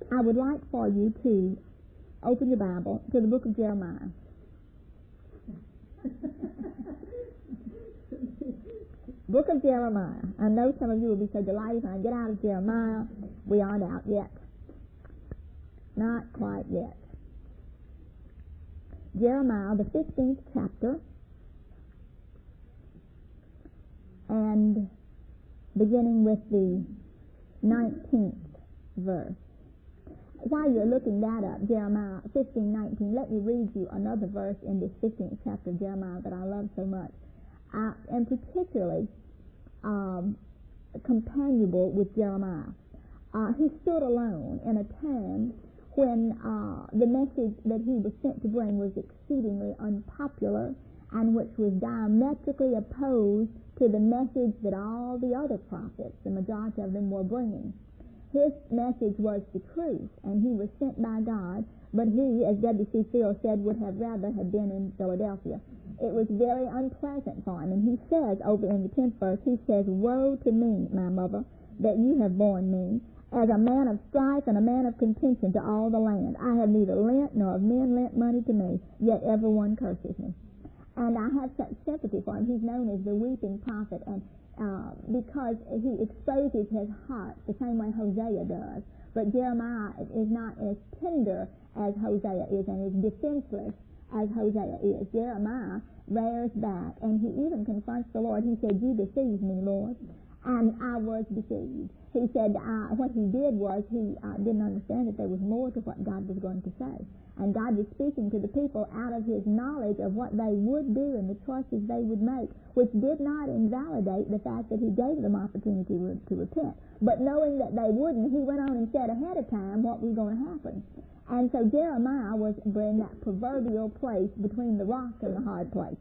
I would like for you to open your Bible to the book of Jeremiah. Book of Jeremiah. I know some of you will be so delighted when I get out of Jeremiah. We aren't out yet. Not quite yet. Jeremiah, the 15th chapter, and beginning with the 19th verse. While you're looking that up, Jeremiah 15:19, let me read you another verse in this 15th chapter of Jeremiah that I love so much, and particularly companionable with Jeremiah. He stood alone in a time when the message that he was sent to bring was exceedingly unpopular and which was diametrically opposed to the message that all the other prophets, the majority of them, were bringing. His message was the truth, and he was sent by God, but he, as W.C. Fields said, would have rather have been in Philadelphia. It was very unpleasant for him, and he says over in the 10th verse, he says, "Woe to me, my mother, that you have borne me, as a man of strife and a man of contention to all the land. I have neither lent nor have men lent money to me, yet every one curses me." And I have such sympathy for him. He's known as the weeping prophet, and because he exposes his heart the same way Hosea does. But Jeremiah is not as tender as Hosea is and as defenseless as Hosea is. Jeremiah rears back, and he even confronts the Lord. He said, "You deceived me, Lord, and I was deceived." He said what he did was he didn't understand that there was more to what God was going to say. And God was speaking to the people out of his knowledge of what they would do and the choices they would make, which did not invalidate the fact that he gave them opportunity to repent. But knowing that they wouldn't, he went on and said ahead of time what was going to happen. And so Jeremiah was in that proverbial place between the rock and the hard place.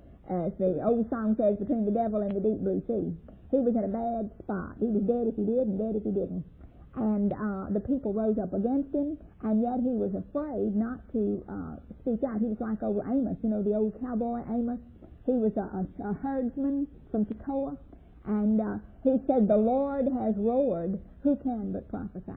As the old song says, between the devil and the deep blue sea. He was in a bad spot. He was dead if he did and dead if he didn't. And the people rose up against him, and yet he was afraid not to speak out. He was like over Amos, you know, the old cowboy Amos. He was a herdsman from Tekoa, and he said, "The Lord has roared, who can but prophesy?"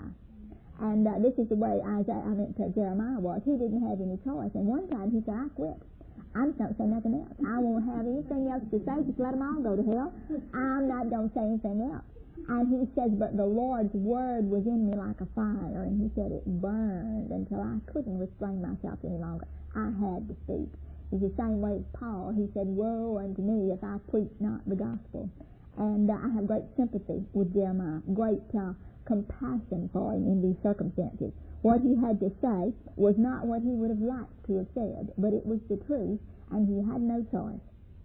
And this is the way Jeremiah was. He didn't have any choice. And one time he said, "I quit. I'm just not saying nothing else. I won't have anything else to say. Just let them all go to hell. I'm not going to say anything else." And he says, "But the Lord's word was in me like a fire," and he said it burned until I couldn't restrain myself any longer. I had to speak. It's the same way as Paul. He said, "Woe unto me if I preach not the gospel." And I have great sympathy with Jeremiah, great compassion for him in these circumstances. What he had to say was not what he would have liked to have said, but it was the truth, and he had no choice.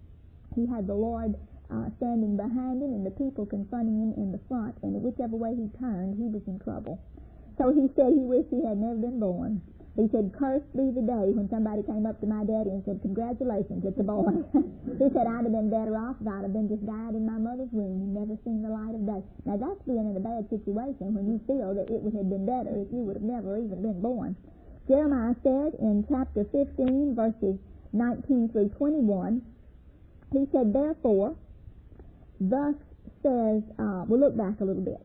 He had the Lord standing behind him and the people confronting him in the front, and whichever way he turned, he was in trouble. So he said he wished he had never been born. He said, "Cursed be the day when somebody came up to my daddy and said, 'Congratulations, it's a boy.'" He said, "I'd have been better off if I'd have been just died in my mother's womb and never seen the light of day." Now that's being in a bad situation when you feel that it would have been better if you would have never even been born. Jeremiah said in chapter 15, verses 19 through 21, he said, "Therefore, thus says," we'll look back a little bit.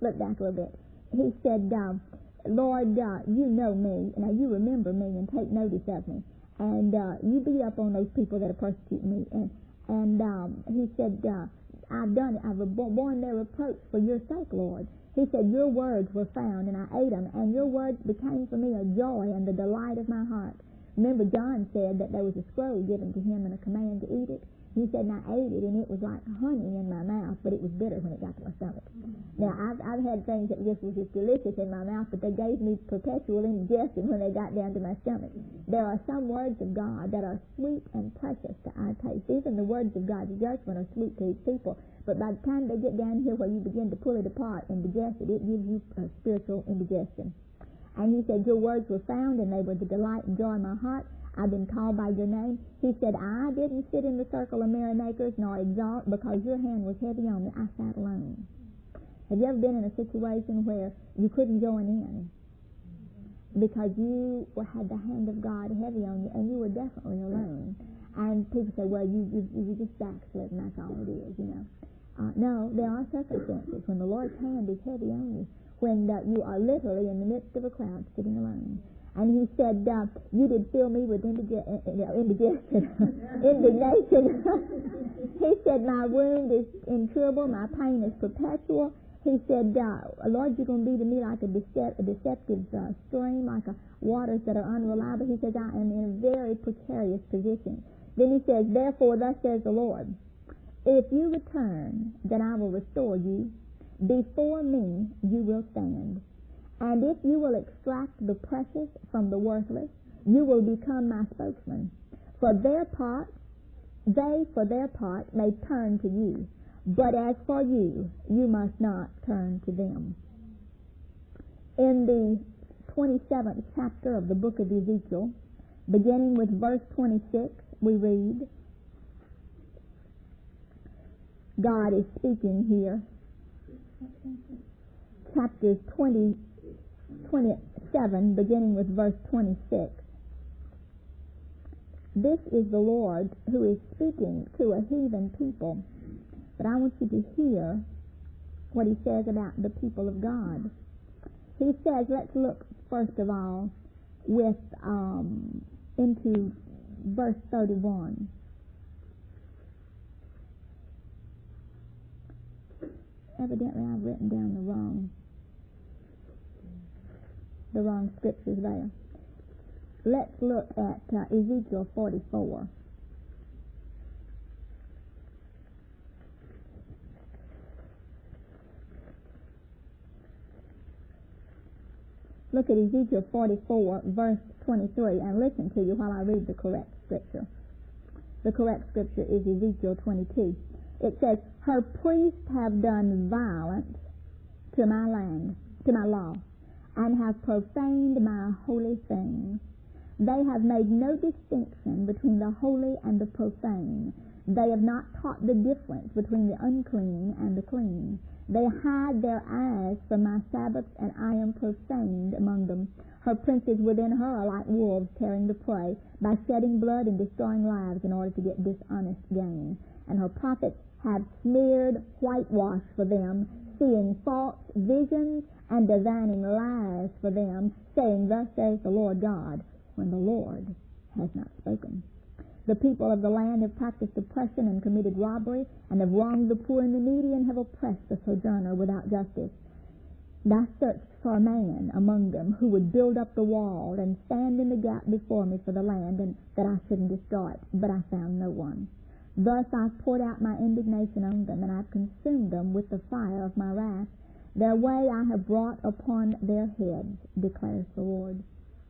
He said, "Lord, you know me, now you remember me and take notice of me, and you beat up on those people that are persecuting me." And he said, "I've done it. I've borne their reproach for your sake, Lord." He said, "Your words were found, and I ate them, and your words became for me a joy and the delight of my heart." Remember, John said that there was a scroll given to him and a command to eat it. He said, "And I ate it, and it was like honey in my mouth, but it was bitter when it got to my stomach." Now, I've had things that just was just delicious in my mouth, but they gave me perpetual indigestion when they got down to my stomach. There are some words of God that are sweet and precious to our taste. Even the words of God's judgment are sweet to His people, but by the time they get down here where you begin to pull it apart and digest it, it gives you a spiritual indigestion. And he said, "Your words were found, and they were the delight and joy of my heart. I've been called by your name." He said, "I didn't sit in the circle of merrymakers, nor exalt, because your hand was heavy on me. I sat alone." Have you ever been in a situation where you couldn't join in because you had the hand of God heavy on you, and you were definitely alone? And people say, "Well, you just backslid, and that's all it is, you know." No, there are circumstances when the Lord's hand is heavy on you, when you are literally in the midst of a crowd sitting alone. And he said, you did fill me with indignation. He said, my wound is incurable, my pain is perpetual. He said, Lord, you're going to be to me like a deceptive stream, like waters that are unreliable. He says, I am in a very precarious position. Then he says, therefore, thus says the Lord, if you return, then I will restore you. Before me you will stand. And if you will extract the precious from the worthless, you will become my spokesman. For their part, they for their part may turn to you. But as for you, you must not turn to them. In the 27th chapter of the book of Ezekiel, beginning with verse 26, we read, God is speaking here. Chapters 27, beginning with verse 26. This is the Lord who is speaking to a heathen people. But I want you to hear what he says about the people of God. He says, let's look first of all into verse 31. Evidently I've written down the wrong scriptures there. Let's look at Ezekiel 44. Look at Ezekiel 44, verse 23, and listen to you while I read the correct scripture. The correct scripture is Ezekiel 22. It says, her priests have done violence to my land, to my law, and have profaned my holy things. They have made no distinction between the holy and the profane. They have not taught the difference between the unclean and the clean. They hide their eyes from my Sabbaths, and I am profaned among them. Her princes within her are like wolves tearing the prey, by shedding blood and destroying lives in order to get dishonest gain. And her prophets have smeared whitewash for them, seeing false visions and divining lies for them, saying, thus says the Lord God, when the Lord has not spoken. The people of the land have practiced oppression and committed robbery, and have wronged the poor and the needy, and have oppressed the sojourner without justice. And I searched for a man among them who would build up the wall and stand in the gap before me for the land, and that I shouldn't destroy it, but I found no one. Thus I poured out my indignation on them, and I've consumed them with the fire of my wrath. Their way I have brought upon their heads, declares the Lord.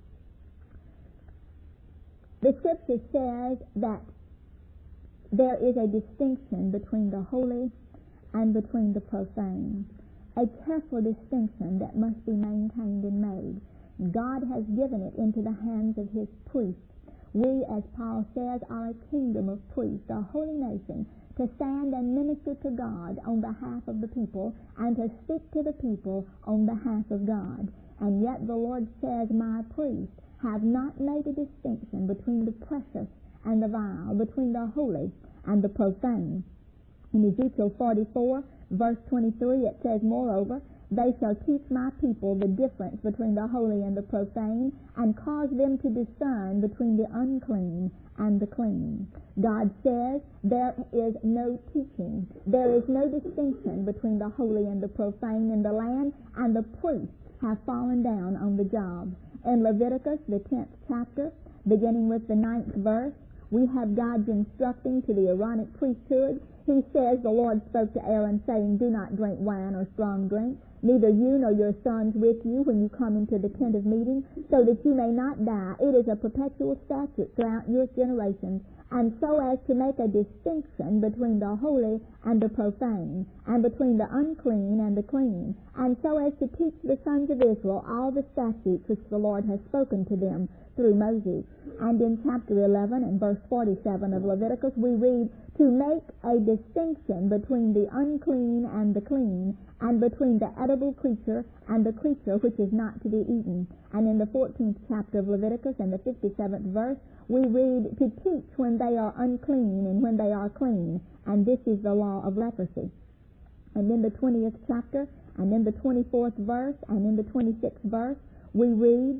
The scripture says that there is a distinction between the holy and between the profane. A careful distinction that must be maintained and made. God has given it into the hands of his priests. We, as Paul says, are a kingdom of priests, a holy nation, to stand and minister to God on behalf of the people, and to speak to the people on behalf of God. And yet the Lord says, my priests have not made a distinction between the precious and the vile, between the holy and the profane. In Ezekiel 44, verse 23, it says, moreover, they shall teach my people the difference between the holy and the profane, and cause them to discern between the unclean and the clean. God says there is no teaching, there is no distinction between the holy and the profane in the land, and the priests have fallen down on the job. In Leviticus, the 10th chapter, beginning with the 9th verse, we have God's instructing to the Aaronic priesthood. He says, the Lord spoke to Aaron, saying, do not drink wine or strong drink, neither you nor your sons with you when you come into the tent of meeting, so that you may not die. It is a perpetual statute throughout your generations, and so as to make a distinction between the holy and the profane, and between the unclean and the clean, and so as to teach the sons of Israel all the statutes which the Lord has spoken to them through Moses. And in chapter 11 and verse 47 of Leviticus, we read, to make a distinction between the unclean and the clean, and between the edible creature and the creature which is not to be eaten. And in the 14th chapter of Leviticus and the 57th verse, we read, to teach when they are unclean and when they are clean, and this is the law of leprosy. and in the 20th chapter, and in the 24th verse, and in the 26th verse, we read,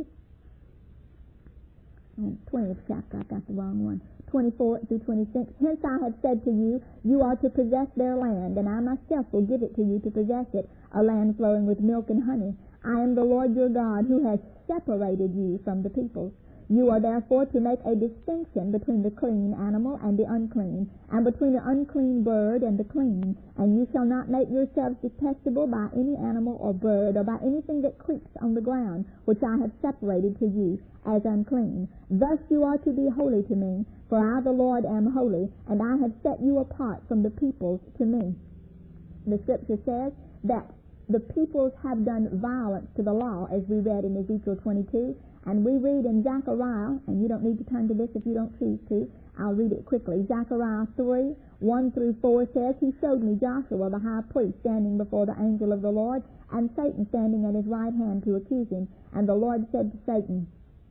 20th chapter, I got the wrong one, 24 through 26. Hence I have said to you, you are to possess their land, and I myself will give it to you to possess it, a land flowing with milk and honey. I am the Lord your God, who has separated you from the peoples. You are therefore to make a distinction between the clean animal and the unclean, and between the unclean bird and the clean. And you shall not make yourselves detestable by any animal or bird, or by anything that creeps on the ground, which I have separated to you as unclean. Thus you are to be holy to me, for I the Lord am holy, and I have set you apart from the peoples to me. The scripture says that the peoples have done violence to the law, as we read in Ezekiel 22, and we read in Zechariah, and you don't need to turn to this if you don't choose to, I'll read it quickly. Zechariah 3, 1 through 4 says, He showed me Joshua the high priest standing before the angel of the Lord, and Satan standing at his right hand to accuse him. And the Lord said to Satan,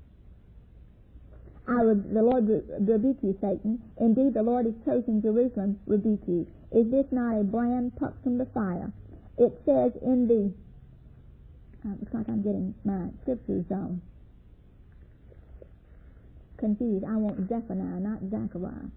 the Lord rebuke you, Satan. Indeed, the Lord has chosen Jerusalem, rebuke you. Is this not a brand plucked from the fire? It says in the, looks like I'm getting my scriptures confused. I want Zephaniah, not Zechariah.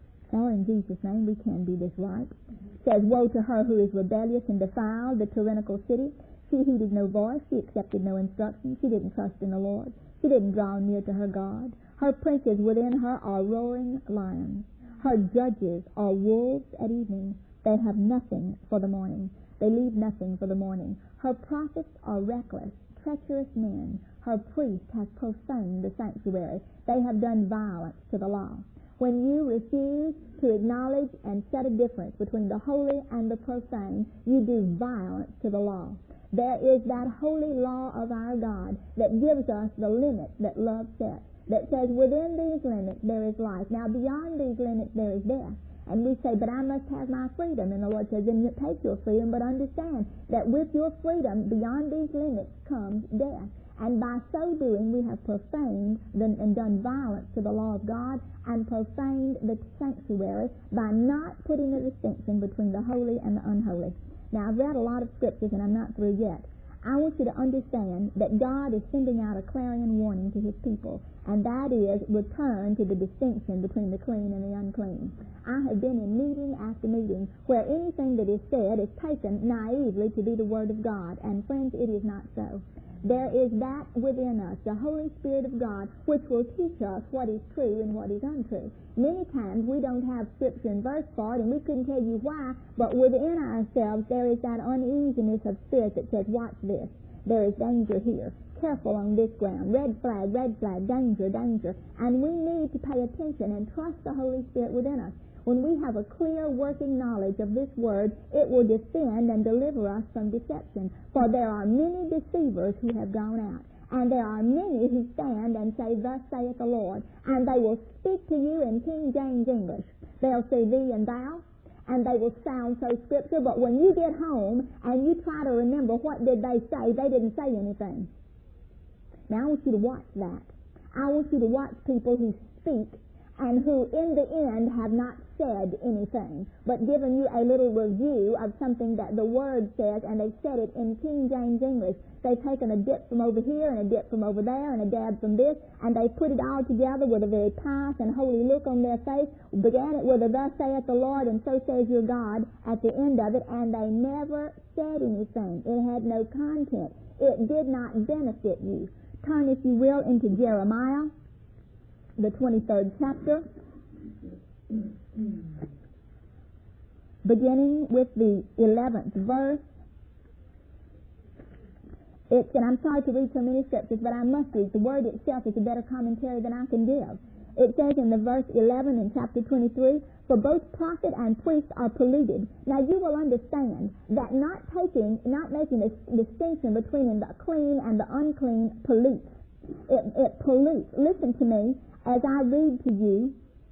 Or in Jesus' name, we can do this right. It says, Woe to her who is rebellious and defiled, the tyrannical city. She heeded no voice. She accepted no instruction. She didn't trust in the Lord. She didn't draw near to her God. Her princes within her are roaring lions. Her judges are wolves at evening. They have nothing for the morning. They leave nothing for the morning. Her prophets are reckless, treacherous men. Her priests have profaned the sanctuary. They have done violence to the law. When you refuse to acknowledge and set a difference between the holy and the profane, you do violence to the law. There is that holy law of our God that gives us the limits that love sets, that says within these limits there is life. Now beyond these limits there is death. And we say, but I must have my freedom. And the Lord says, then you take your freedom, but understand that with your freedom, beyond these limits comes death. And by so doing, we have profaned and done violence to the law of God and profaned the sanctuary by not putting a distinction between the holy and the unholy. Now, I've read a lot of scriptures, and I'm not through yet. I want you to understand that God is sending out a clarion warning to His people, and that is return to the distinction between the clean and the unclean. I have been in meeting after meeting where anything that is said is taken naively to be the Word of God, and friends, it is not so. There is that within us, the Holy Spirit of God, which will teach us what is true and what is untrue. Many times we don't have scripture and verse for it, and we couldn't tell you why, but within ourselves there is that uneasiness of spirit that says, watch this, there is danger here. Careful on this ground. Red flag, danger, danger. And we need to pay attention and trust the Holy Spirit within us. When we have a clear working knowledge of this word, it will defend and deliver us from deception. For there are many deceivers who have gone out. And there are many who stand and say, Thus saith the Lord. And they will speak to you in King James English. They'll say thee and thou, and they will sound so scripture. But when you get home and you try to remember what did they say, they didn't say anything. Now I want you to watch that. I want you to watch people who speak and who in the end have not said anything, but given you a little review of something that the Word says, and they've said it in King James English. They've taken a dip from over here and a dip from over there and a dab from this, and they've put it all together with a very pious and holy look on their face, began it with a Thus saith the Lord, and so says your God at the end of it, and they never said anything. It had no content. It did not benefit you. Turn, if you will, into Jeremiah, the 23rd chapter, beginning with the 11th verse. And I'm sorry to read so many scriptures, but I must read. The word itself is a better commentary than I can give. It says in the verse 11 in chapter 23, For both prophet and priest are polluted. Now you will understand that not making a distinction between the clean and the unclean pollutes. It pollutes. Listen to me as I read to you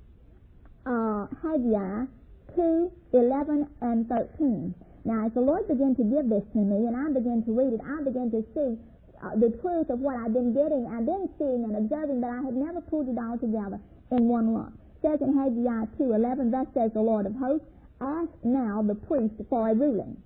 Haggai 2, 11 and 13. Now, as the Lord began to give this to me, and I began to read it, I began to see the truth of what I've been getting. I've been seeing and observing, but I had never pulled it all together in one lump. It says in Haggai 2:11, Thus says the Lord of hosts, Ask now the priest for a ruling.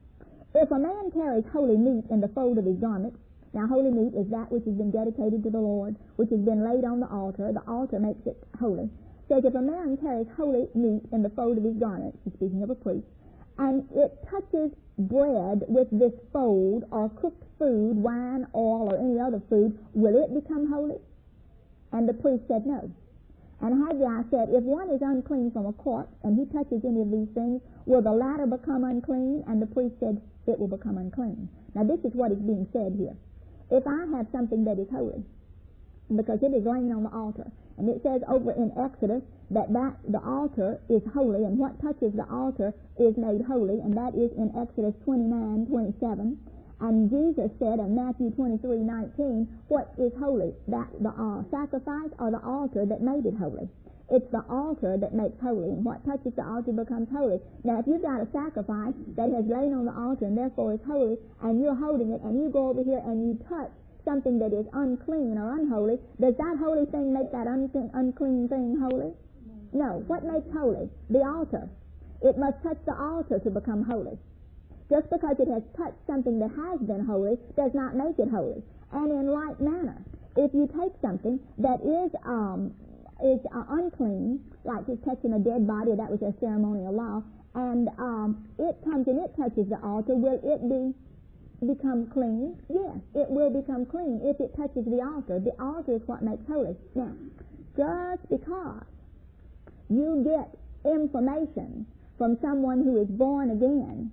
If a man carries holy meat in the fold of his garment, now holy meat is that which has been dedicated to the Lord, which has been laid on the altar makes it holy. Says if a man carries holy meat in the fold of his garment, he's speaking of a priest, and it touches bread with this fold, or cooked food, wine, oil, or any other food, will it become holy? And the priest said no. And Haggai said, if one is unclean from a corpse, and he touches any of these things, will the latter become unclean? And the priest said, it will become unclean. Now this is what is being said here. If I have something that is holy, because it is laying on the altar, and it says over in Exodus that the altar is holy, and what touches the altar is made holy, and that is in Exodus 29:27. And Jesus said in Matthew 23:19, what is holy? That the sacrifice or the altar that made it holy? It's the altar that makes holy, and what touches the altar becomes holy. Now, if you've got a sacrifice that has lain on the altar and therefore is holy, and you're holding it, and you go over here and you touch something that is unclean or unholy, does that holy thing make that unclean thing holy? No. What makes holy? The altar. It must touch the altar to become holy. Just because it has touched something that has been holy does not make it holy. And in like manner, if you take something that is unclean, like just touching a dead body, that was a ceremonial law, and it comes and it touches the altar, will it become clean? Yes, it will become clean if it touches the altar. The altar is what makes holy. Now, just because you get information from someone who is born again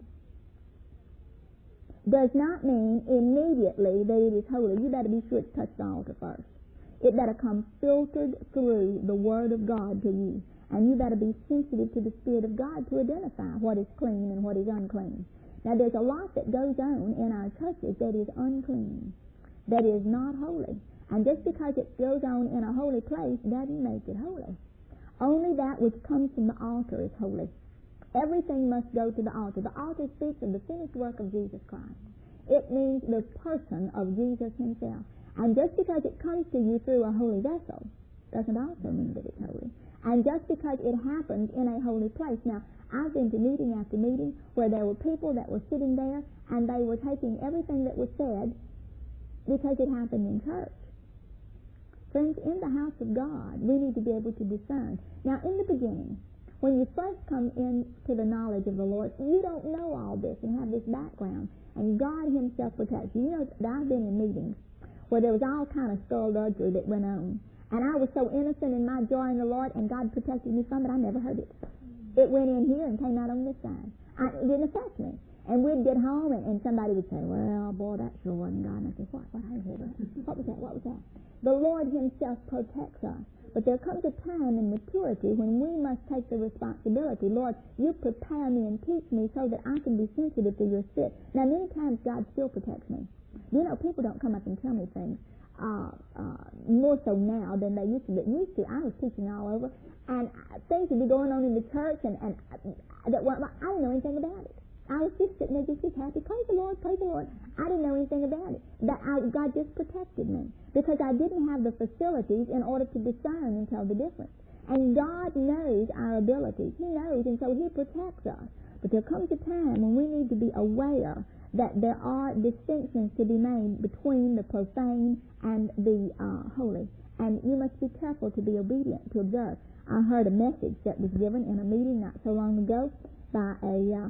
does not mean immediately that it is holy. You better be sure to touch the altar first. It better come filtered through the Word of God to you. And you better be sensitive to the Spirit of God to identify what is clean and what is unclean. Now, there's a lot that goes on in our churches that is unclean, that is not holy. And just because it goes on in a holy place doesn't make it holy. Only that which comes from the altar is holy. Everything must go to the altar. The altar speaks of the finished work of Jesus Christ. It means the person of Jesus himself. And just because it comes to you through a holy vessel doesn't also mean that it's holy. And just because it happens in a holy place. Now, I've been to meeting after meeting where there were people that were sitting there and they were taking everything that was said because it happened in church. Friends, in the house of God, we need to be able to discern. Now, in the beginning, when you first come into the knowledge of the Lord, you don't know all this and have this background, and God himself protects you. You know, I've been in meetings where there was all kind of skullduggery that went on, and I was so innocent in my joy in the Lord, and God protected me from it, I never heard it. It went in here and came out on this side. It didn't affect me. And we'd get home, and somebody would say, well, boy, that sure wasn't God. And I said, what? What was that? The Lord himself protects us. But there comes a time in maturity when we must take the responsibility. Lord, you prepare me and teach me so that I can be sensitive to your Spirit. Now, many times God still protects me. You know, people don't come up and tell me things more so now than they used to. But used to, I was teaching all over, and things would be going on in the church, and that I didn't know anything about it. I was just sitting there just happy. Praise the Lord, praise the Lord. I didn't know anything about it. God just protected me because I didn't have the facilities in order to discern and tell the difference. And God knows our abilities. He knows, and so he protects us. But there comes a time when we need to be aware that there are distinctions to be made between the profane and the holy. And you must be careful to be obedient, to observe. I heard a message that was given in a meeting not so long ago by a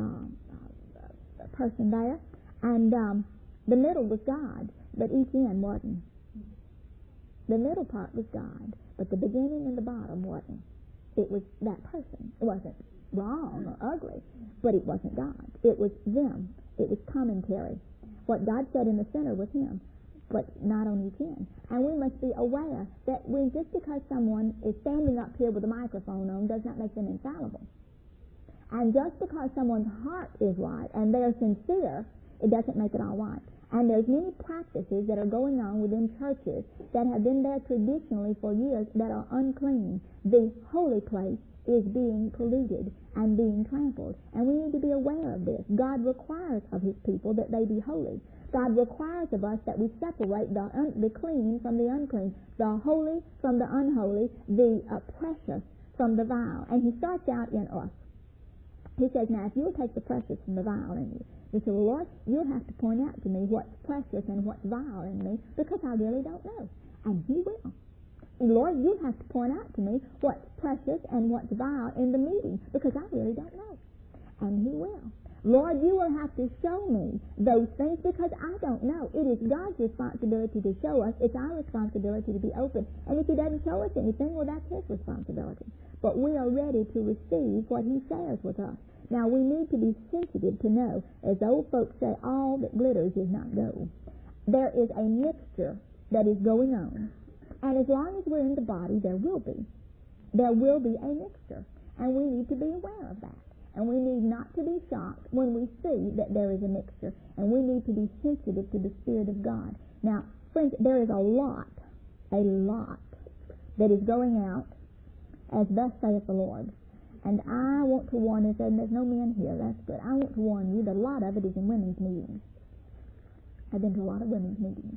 person there, and the middle was God, but each end wasn't. The middle part was God, but the beginning and the bottom wasn't. It was that person. It wasn't wrong or ugly, but it wasn't God. It was them. It was commentary. What God said in the center was him, but not on each end. And we must be aware that just because someone is standing up here with a microphone on does not make them infallible. And just because someone's heart is right and they're sincere, it doesn't make it all right. And there's many practices that are going on within churches that have been there traditionally for years that are unclean. The holy place is being polluted and being trampled. And we need to be aware of this. God requires of his people that they be holy. God requires of us that we separate the clean from the unclean, the holy from the unholy, the precious from the vile. And he starts out in us. He says, now, if you'll take the precious from the vile in you, he said, well, Lord, you'll have to point out to me what's precious and what's vile in me because I really don't know. And he will. Lord, you'll have to point out to me what's precious and what's vile in the meeting because I really don't know. And he will. Lord, you will have to show me those things because I don't know. It is God's responsibility to show us. It's our responsibility to be open. And if he doesn't show us anything, well, that's his responsibility. But we are ready to receive what he shares with us. Now, we need to be sensitive to know, as old folks say, all that glitters is not gold. There is a mixture that is going on. And as long as we're in the body, there will be. There will be a mixture. And we need to be aware of that. And we need not to be shocked when we see that there is a mixture. And we need to be sensitive to the Spirit of God. Now, friends, there is a lot that is going out, as thus saith the Lord. And I want to warn you, and there's no men here, that's good. I want to warn you that a lot of it is in women's meetings. I've been to a lot of women's meetings.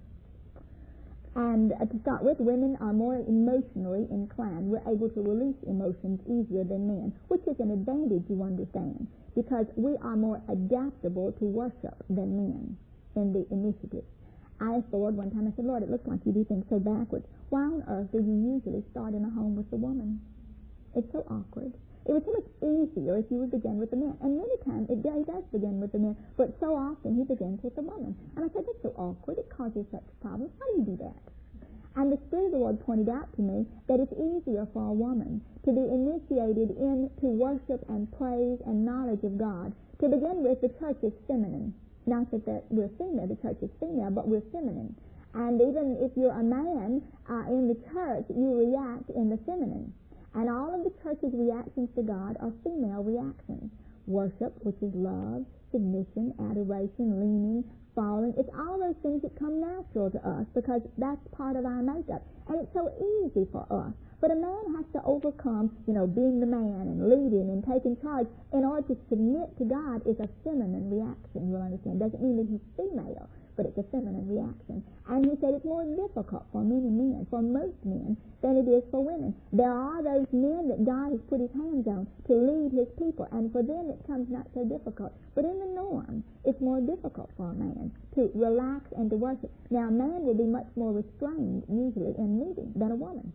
And to start with, women are more emotionally inclined. We're able to release emotions easier than men, which is an advantage, you understand, because we are more adaptable to worship than men in the initiative. I asked the Lord one time, I said, Lord, it looks like you do things so backwards. Why on earth do you usually start in a home with the woman? It's so awkward. It was so much easier if you would begin with the men. And many times he does begin with the men, but so often he begins with the woman. And I said, that's so awkward. It causes such problems. How do you do that? And the Spirit of the Lord pointed out to me that it's easier for a woman to be initiated into worship and praise and knowledge of God. To begin with, the church is feminine. Not that we're female, the church is female, but we're feminine. And even if you're a man in the church, you react in the feminine. And all of the church's reactions to God are female reactions. Worship, which is love, submission, adoration, leaning, falling. It's all those things that come natural to us because that's part of our makeup. And it's so easy for us. But a man has to overcome, being the man and leading and taking charge in order to submit to God is a feminine reaction, you'll understand. Doesn't mean that he's female, but it's a feminine reaction. And he said it's more difficult for many men, for most men, than it is for women. There are those men that God has put his hands on to lead his people, and for them it comes not so difficult. But in the norm, it's more difficult for a man to relax and to worship. Now, a man will be much more restrained, usually, in meeting than a woman.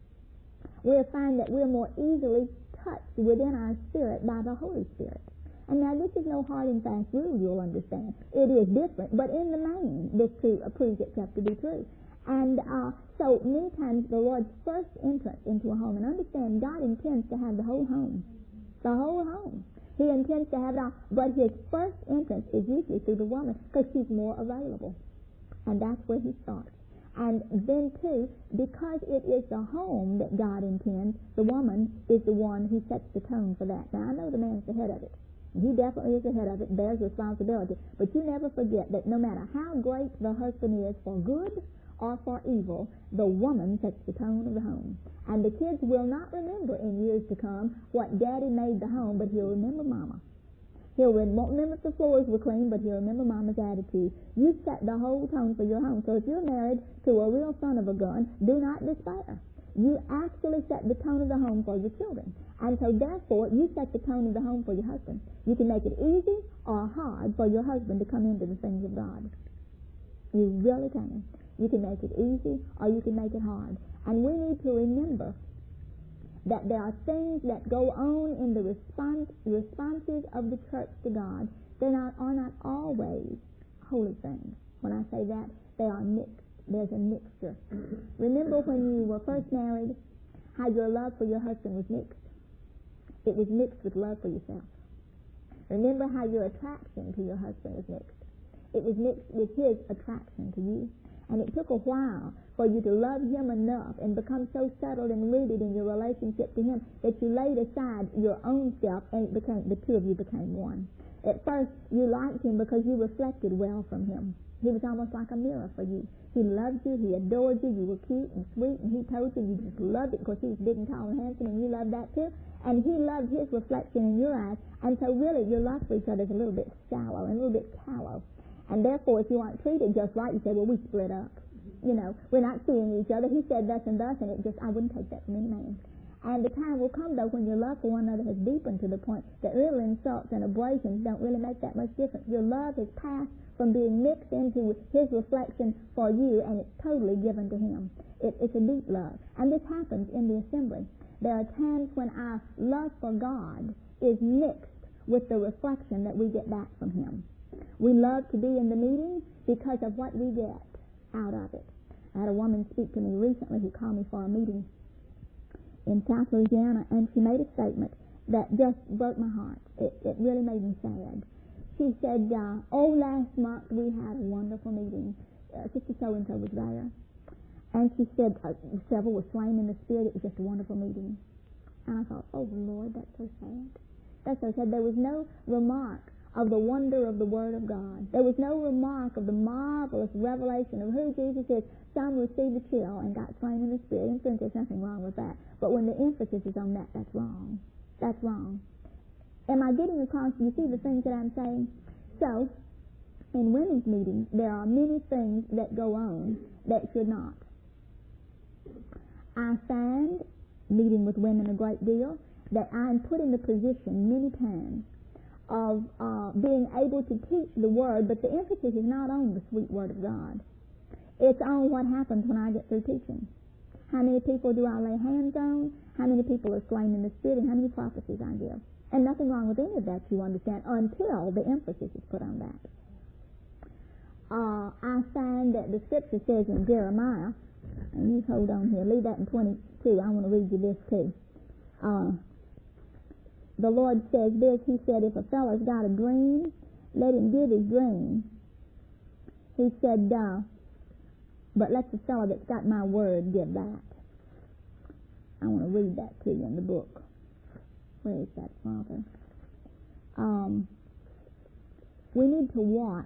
We'll find that we're more easily touched within our spirit by the Holy Spirit. And now this is no hard and fast rule, you'll understand. It is different, but in the main, this proves itself to be true. And so many times the Lord's first entrance into a home, and understand God intends to have the whole home. The whole home. He intends to have it all, but his first entrance is usually through the woman because she's more available. And that's where he starts. And then, too, because it is the home that God intends, the woman is the one who sets the tone for that. Now, I know the man's the head of it. He definitely is the head of it, bears responsibility. But you never forget that no matter how great the husband is for good or for evil, the woman sets the tone of the home. And the kids will not remember in years to come what daddy made the home, but he'll remember mama. He won't remember if the floors were clean, but he'll remember mama's attitude. You set the whole tone for your home. So if you're married to a real son of a gun, do not despair. You actually set the tone of the home for your children. And so therefore, you set the tone of the home for your husband. You can make it easy or hard for your husband to come into the things of God. You really can. You can make it easy or you can make it hard. And we need to remember that there are things that go on in the responses of the church to God that are not always holy things. When I say that, they are mixed. There's a mixture. Remember when you were first married, how your love for your husband was mixed? It was mixed with love for yourself. Remember how your attraction to your husband was mixed? It was mixed with his attraction to you. And it took a while for you to love him enough and become so settled and rooted in your relationship to him that you laid aside your own self and the two of you became one. At first, you liked him because you reflected well from him. He was almost like a mirror for you. He loved you, he adored you, you were cute and sweet, and he told you just loved it because he was big and tall and handsome, and you loved that too. And he loved his reflection in your eyes. And so really, your love for each other is a little bit shallow and a little bit callow. And therefore, if you aren't treated just right, you say, well, we split up. We're not seeing each other. He said thus and thus, and I wouldn't take that from any man. And the time will come, though, when your love for one another has deepened to the point that little insults and abrasions don't really make that much difference. Your love has passed from being mixed into his reflection for you, and it's totally given to him. It's a deep love. And this happens in the assembly. There are times when our love for God is mixed with the reflection that we get back from him. We love to be in the meeting because of what we get out of it. I had a woman speak to me recently who called me for a meeting in South Louisiana, and she made a statement that just broke my heart. It really made me sad. She said, last month we had a wonderful meeting. Sister so-and-so was there. And she said, several were slain in the Spirit. It was just a wonderful meeting. And I thought, oh, Lord, that's so sad. That's so sad. There was no remark of the wonder of the Word of God. There was no remark of the marvelous revelation of who Jesus is. Some received the chill and got slain in the Spirit. In fact, there's nothing wrong with that. But when the emphasis is on that, that's wrong. That's wrong. Am I getting across? Do you see the things that I'm saying? So, in women's meetings, there are many things that go on that should not. I find, meeting with women a great deal, that I'm put in the position many times of being able to teach the Word, but the emphasis is not on the sweet Word of God. It's on what happens when I get through teaching. How many people do I lay hands on? How many people are slain in the Spirit? And how many prophecies I give? And nothing wrong with any of that, you understand, until the emphasis is put on that. I find that the Scripture says in Jeremiah, and you hold on here, leave that in 22, I want to read you this too. The Lord says this, he said, if a fellow's got a dream, let him give his dream. He said, but let the fellow that's got my word give that. I want to read that to you in the book. Where is that, Father? We need to watch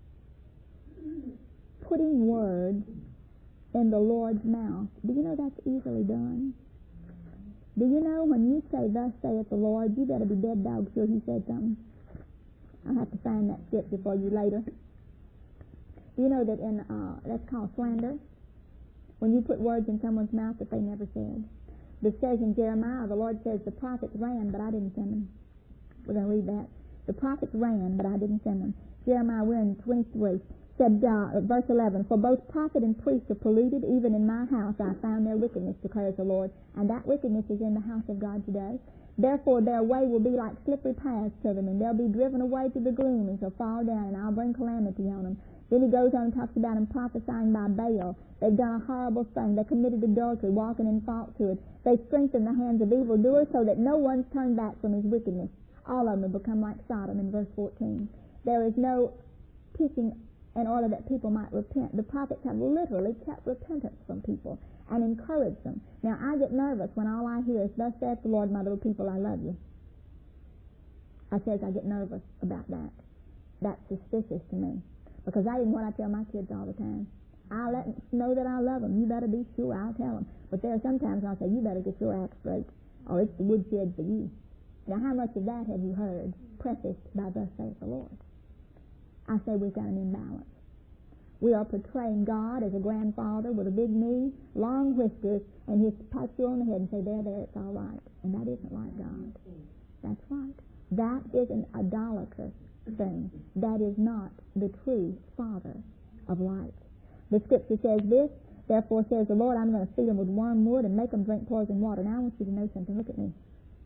putting words in the Lord's mouth. Do you know that's easily done? Do you know when you say, thus saith the Lord, you better be dead dog sure he said something? I'll have to find that scripture for you later. Do you know that that's called slander? When you put words in someone's mouth that they never said. It says in Jeremiah, the Lord says, the prophets ran, but I didn't send them. We're going to read that. The prophets ran, but I didn't send them. Jeremiah, we're in 23. Said, verse 11, for both prophet and priest are polluted, even in my house I found their wickedness, declares the Lord, and that wickedness is in the house of God today. Therefore their way will be like slippery paths to them, and they'll be driven away to the gloom, and shall fall down, and I'll bring calamity on them. Then he goes on and talks about them prophesying by Baal. They've done a horrible thing. They committed adultery, walking in falsehood. They strengthened the hands of evildoers so that no one's turned back from his wickedness. All of them have become like Sodom in verse 14. There is no teaching in order that people might repent. The prophets have literally kept repentance from people and encouraged them. Now, I get nervous when all I hear is, thus saith the Lord, my little people, I love you. I get nervous about that. That's suspicious to me. Because that isn't what I tell my kids all the time. I'll let them know that I love them. You better be sure I'll tell them. But there are sometimes I'll say, you better get your act straight, or it's the woodshed for you. Now, how much of that have you heard prefaced by thus saith the Lord? I say we've got an imbalance. We are portraying God as a grandfather with a big knee, long whiskers, and he'll pat you on the head and say, there, it's all right. And that isn't like God. That's right. That is an idolatrous thing. That is not the true Father of light. The Scripture says this, therefore says the Lord, I'm going to feed them with wormwood and make them drink poison water. Now I want you to know something. Look at me.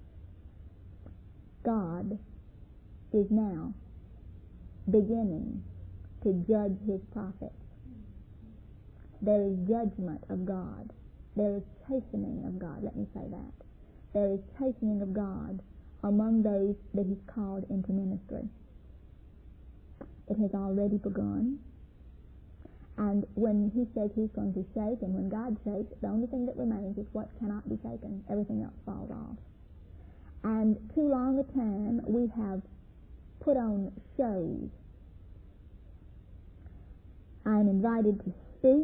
God is now beginning to judge his prophets. There is judgment of God. There is chastening of God. Let me say that. There is chastening of God among those that he's called into ministry. It has already begun. And when he says he's going to shake, and when God shakes, the only thing that remains is what cannot be shaken. Everything else falls off. And too long a time we have put on shows. I'm invited to speak,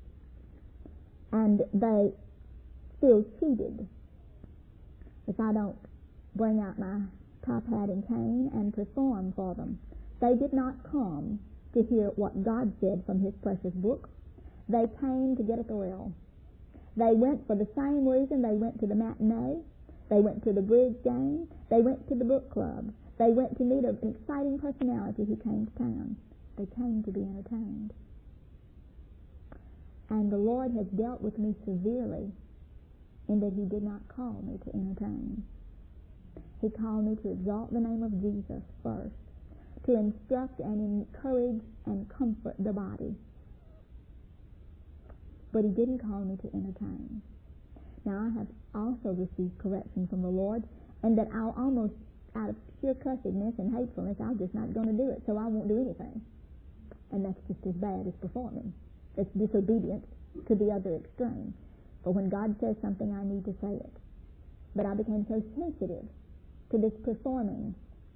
and they feel cheated if I don't bring out my top hat and cane and perform for them. They did not come to hear what God said from his precious book. They came to get a thrill. They went for the same reason they went to the matinee. They went to the bridge game. They went to the book club. They went to meet an exciting personality who came to town. They came to be entertained. And the Lord has dealt with me severely in that He did not call me to entertain. He called me to exalt the name of Jesus first, to instruct and encourage and comfort the body. But He didn't call me to entertain. Now, I have also received correction from the Lord, and that I'll almost, out of sheer cussedness and hatefulness, I'm just not going to do it, so I won't do anything. And that's just as bad as performing. It's disobedience to the other extreme. But when God says something, I need to say it. But I became so sensitive to this performing.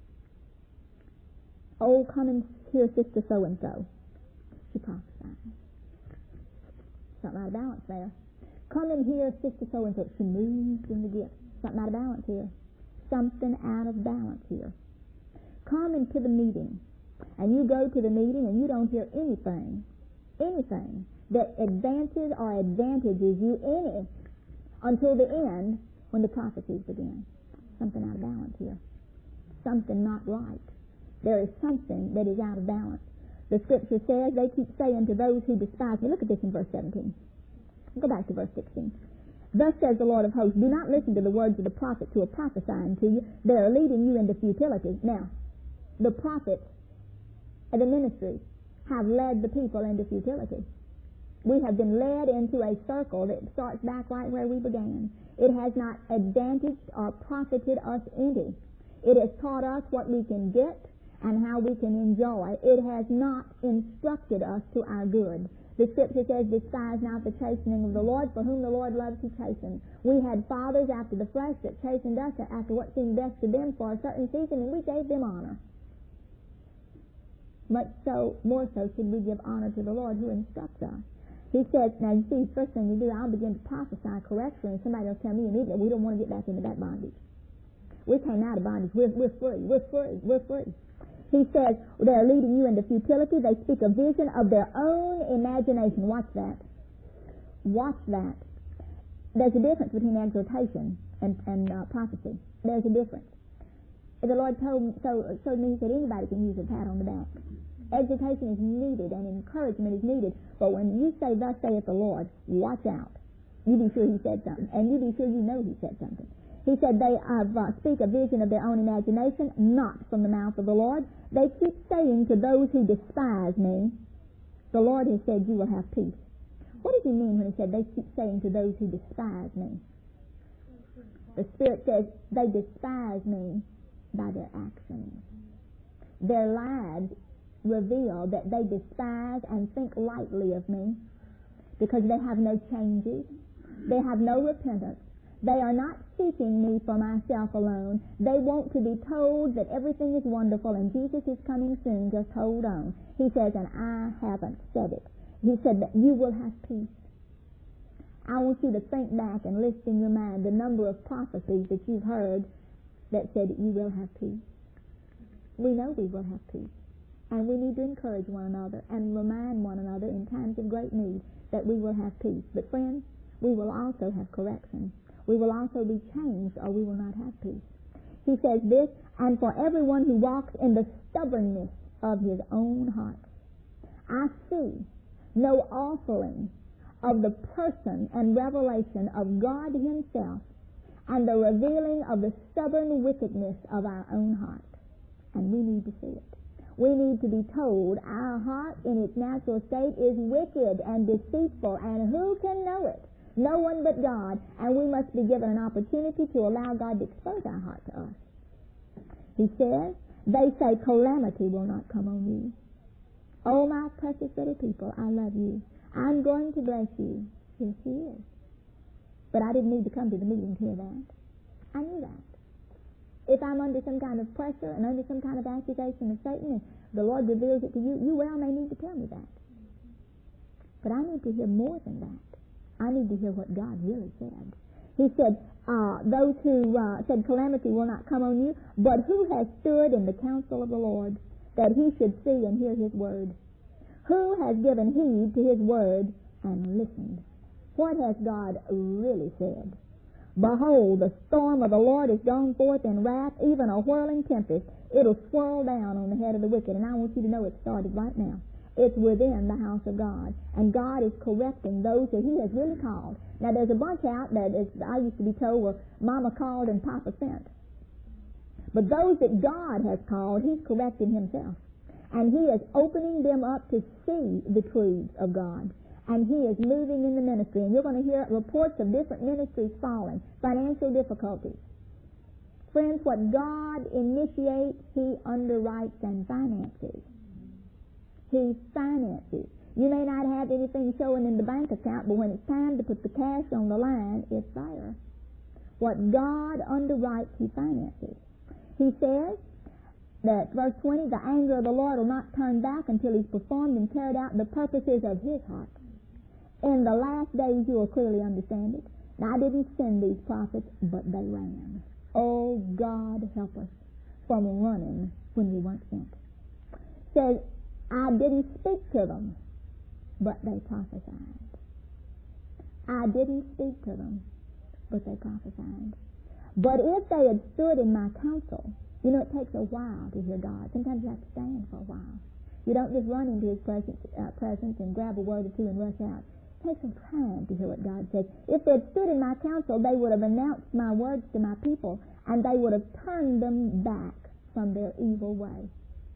Oh, come and hear Sister so-and-so. She prophesied. Something out of balance there. Come and hear Sister so-and-so. She moves in the gift. Something out of balance here. Something out of balance here. Come into the meeting. And you go to the meeting and you don't hear anything that advances or advantages you any until the end when the prophecies begin. Something out of balance here. Something not right. There is something that is out of balance. The scripture says, they keep saying to those who despise me. Look at this in verse 17. Go back to verse 16. Thus says the Lord of hosts, do not listen to the words of the prophets who are prophesying to you. They are leading you into futility. Now, the prophets and the ministry have led the people into futility. We have been led into a circle that starts back right where we began. It has not advantaged or profited us any. It has taught us what we can get and how we can enjoy. It has not instructed us to our good. The scripture says, despise not the chastening of the Lord, for whom the Lord loves He chastens. We had fathers after the flesh that chastened us after what seemed best to them for a certain season, and we gave them honor. Much so, more so, should we give honor to the Lord who instructs us. He says, now you see, first thing you do, I'll begin to prophesy correction, and somebody will tell me immediately, we don't want to get back into that bondage. We came out of bondage. We're free. We're free. We're free. He says, they're leading you into futility. They speak a vision of their own imagination. Watch that. Watch that. There's a difference between exhortation and prophecy. There's a difference. The Lord told me, He said, anybody can use a pat on the back. Exhortation is needed and encouragement is needed. But when you say, thus saith the Lord, watch out. You be sure He said something. And you be sure you know He said something. He said they speak a vision of their own imagination, not from the mouth of the Lord. They keep saying to those who despise me, the Lord has said you will have peace. What does He mean when He said they keep saying to those who despise me? The Spirit says they despise me by their actions. Their lives reveal that they despise and think lightly of me because they have no changes. They have no repentance. They are not seeking me for myself alone. They want to be told that everything is wonderful and Jesus is coming soon. Just hold on. He says, and I haven't said it. He said that you will have peace. I want you to think back and list in your mind the number of prophecies that you've heard that said that you will have peace. We know we will have peace. And we need to encourage one another and remind one another in times of great need that we will have peace. But friends, we will also have correction. We will also be changed or we will not have peace. He says this, and for everyone who walks in the stubbornness of his own heart, I see no offering of the person and revelation of God Himself and the revealing of the stubborn wickedness of our own heart. And we need to see it. We need to be told our heart in its natural state is wicked and deceitful, and who can know it? No one but God, and we must be given an opportunity to allow God to expose our heart to us. He says, they say calamity will not come on you. Oh, my precious little people, I love you. I'm going to bless you. Yes, He is. But I didn't need to come to the meeting to hear that. I knew that. If I'm under some kind of pressure and under some kind of accusation of Satan and the Lord reveals it to you, you well may need to tell me that. But I need to hear more than that. I need to hear what God really said. He said, those who said calamity will not come on you, but who has stood in the counsel of the Lord, that he should see and hear His word? Who has given heed to His word and listened? What has God really said? Behold, the storm of the Lord is gone forth in wrath, even a whirling tempest. It'll swirl down on the head of the wicked. And I want you to know it started right now. It's within the house of God. And God is correcting those that He has really called. Now, there's a bunch out that I used to be told were Mama called and Papa sent. But those that God has called, He's correcting Himself. And He is opening them up to see the truths of God. And He is moving in the ministry. And you're going to hear reports of different ministries falling, financial difficulties. Friends, what God initiates, He underwrites and finances. He finances. You may not have anything showing in the bank account, but when it's time to put the cash on the line, it's there. What God underwrites, He finances. He says that, verse 20, the anger of the Lord will not turn back until He's performed and carried out the purposes of His heart. In the last days, you will clearly understand it. Now, I didn't send these prophets, but they ran. Oh, God, help us from running when we weren't sent. Says, I didn't speak to them, but they prophesied. I didn't speak to them, but they prophesied. But if they had stood in my counsel, you know, it takes a while to hear God. Sometimes you have to stand for a while. You don't just run into His presence and grab a word or two and rush out. Take some time to hear what God says. If they had stood in my counsel, they would have announced my words to my people, and they would have turned them back from their evil way.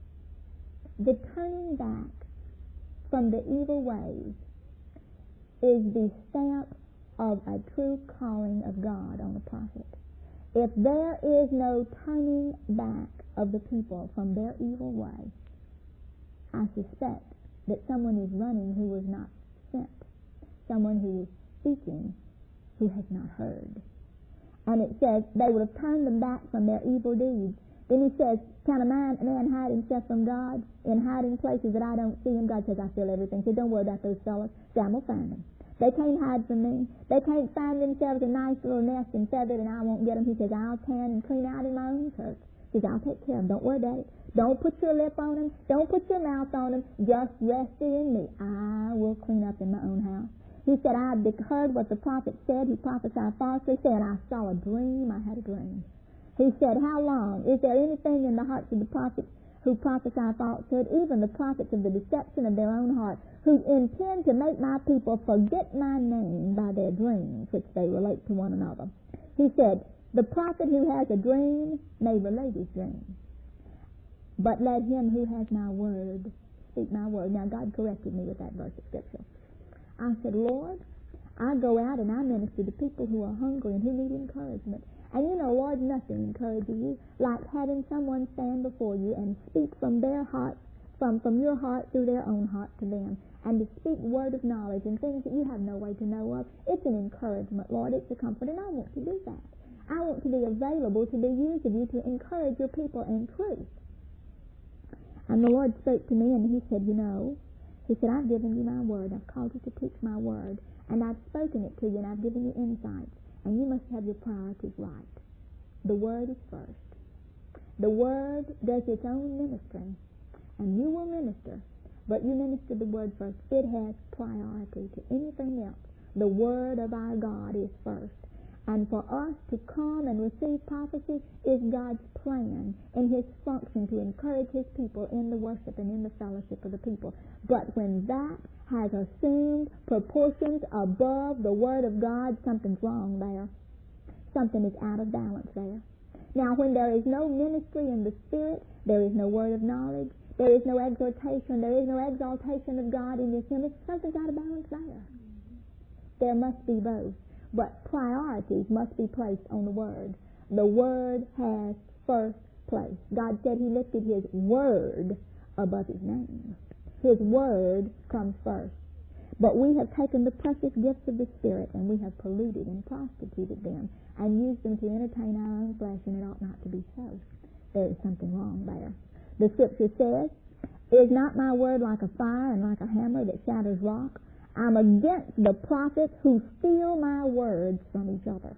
The turning back from the evil ways is the stamp of a true calling of God on a prophet. If there is no turning back of the people from their evil way, I suspect that someone is running who was not sent. Someone who is speaking who has not heard. And it says they would have turned them back from their evil deeds. Then He says, can a man hide himself from God in hiding places that I don't see Him? God says, I feel everything. So don't worry about those fellas. Say, I'm going to find them. They can't hide from me. They can't find themselves a nice little nest and feathered and I won't get them. He says, I'll tan and clean out in my own church. He says, I'll take care of them. Don't worry about it. Don't put your lip on them. Don't put your mouth on them. Just rest in me. I will clean up in my own house. He said, I heard what the prophet said. He prophesied falsely, saying, I saw a dream. I had a dream. He said, how long? Is there anything in the hearts of the prophets who prophesy falsehood, even the prophets of the deception of their own heart, who intend to make my people forget my name by their dreams, which they relate to one another? He said, the prophet who has a dream may relate his dream, but let him who has my word speak my word. Now, God corrected me with that verse of Scripture. I said, Lord, I go out and I minister to people who are hungry and who need encouragement. And you know, Lord, nothing encourages you like having someone stand before you and speak from their heart, from your heart through their own heart to them, and to speak word of knowledge and things that you have no way to know of. It's an encouragement, Lord. It's a comfort, and I want to do that. I want to be available to be used of you to encourage your people in truth. And the Lord spoke to me, and He said, you know, He said, I've given you my word. I've called you to preach my word, and I've spoken it to you, and I've given you insights. And you must have your priorities right. The Word is first. The Word does its own ministering, and you will minister, but you minister the Word first. It has priority to anything else. The Word of our God is first. And for us to come and receive prophecy is God's plan and His function to encourage His people in the worship and in the fellowship of the people. But when that has assumed proportions above the Word of God, something's wrong there. Something is out of balance there. Now, when there is no ministry in the Spirit, there is no word of knowledge, there is no exhortation, there is no exaltation of God in this image, something's out of balance there. There must be both. But priorities must be placed on the Word. The Word has first place. God said He lifted His Word above His name. His Word comes first. But we have taken the precious gifts of the Spirit and we have polluted and prostituted them and used them to entertain our own flesh, and it ought not to be so. There is something wrong there. The Scripture says, is not my word like a fire and like a hammer that shatters rock? I'm against the prophets who steal my words from each other.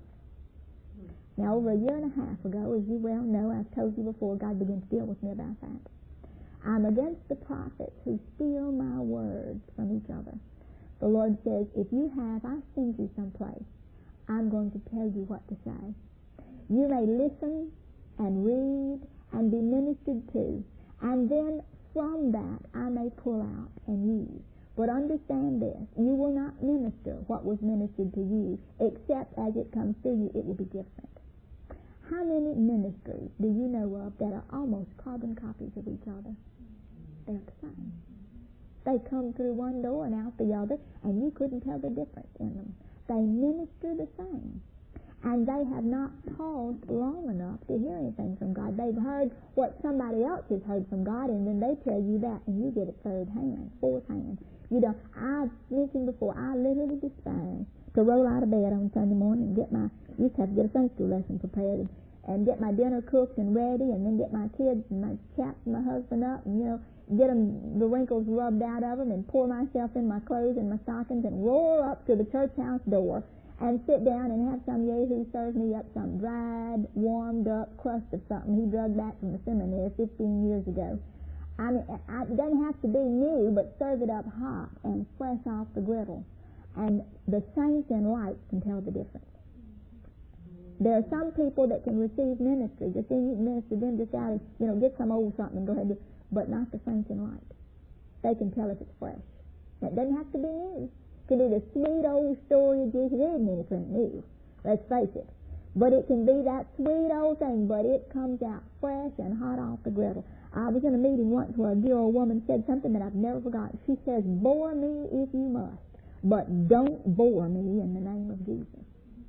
Now, over a year and a half ago, as you well know, I've told you before, God began to deal with me about that. I'm against the prophets who steal my words from each other. The Lord says, if you have, I send you someplace, I'm going to tell you what to say. You may listen and read and be ministered to, and then from that I may pull out and use. But understand this, you will not minister what was ministered to you, except as it comes through you, it will be different. How many ministries do you know of that are almost carbon copies of each other? They're the same. They come through one door and out the other, and you couldn't tell the difference in them. They minister the same. And they have not paused long enough to hear anything from God. They've heard what somebody else has heard from God, and then they tell you that, and you get it third hand, fourth hand. You know, I've mentioned before, I literally despise to roll out of bed on Sunday morning and used to have to get a Sunday school lesson prepared, and get my dinner cooked and ready, and then get my kids and my chaps and my husband up, and, get the wrinkles rubbed out of them, and pour myself in my clothes and my stockings, and roll up to the church house door, and sit down and have some yahoo serve me up some dried, warmed up crust of something he drugged back from the seminary 15 years ago. I mean, it doesn't have to be new, but serve it up hot and fresh off the griddle. And the saints in light can tell the difference. There are some people that can receive ministry, just you can minister them just out of, get some old something and go ahead and do, but not the saints in light. They can tell if it's fresh. It doesn't have to be new. It can be the sweet old story of Jesus. There isn't anything new, let's face it. But it can be that sweet old thing, but it comes out fresh and hot off the griddle. I was in a meeting once where a dear old woman said something that I've never forgotten. She says, bore me if you must, but don't bore me in the name of Jesus.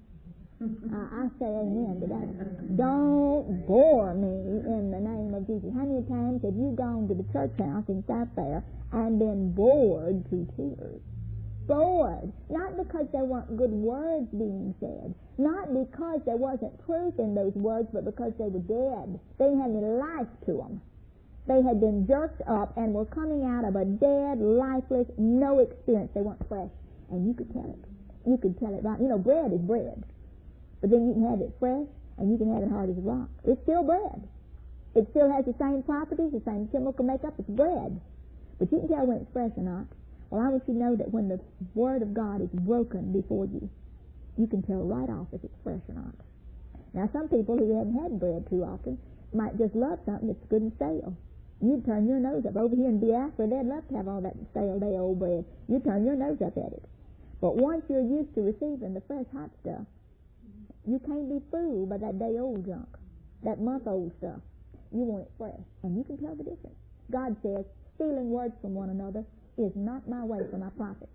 I say amen to that. Don't bore me in the name of Jesus. How many times have you gone to the church house and sat there and been bored to tears? Bored. Not because there weren't good words being said. Not because there wasn't truth in those words, but because they were dead. They didn't have any life to them. They had been jerked up and were coming out of a dead, lifeless, no experience. They weren't fresh. And you could tell it. You could tell it right. Bread is bread. But then you can have it fresh, and you can have it hard as a rock. It's still bread. It still has the same properties, the same chemical makeup. It's bread. But you can tell when it's fresh or not. Well, I want you to know that when the Word of God is broken before you, you can tell right off if it's fresh or not. Now, some people who haven't had bread too often might just love something that's good and stale. You'd turn your nose up. Over here in Biafra, they'd love to have all that stale day-old bread. You'd turn your nose up at it. But once you're used to receiving the fresh, hot stuff, you can't be fooled by that day-old junk, that month-old stuff. You want it fresh, and you can tell the difference. God says, stealing words from one another is not my way for my prophets.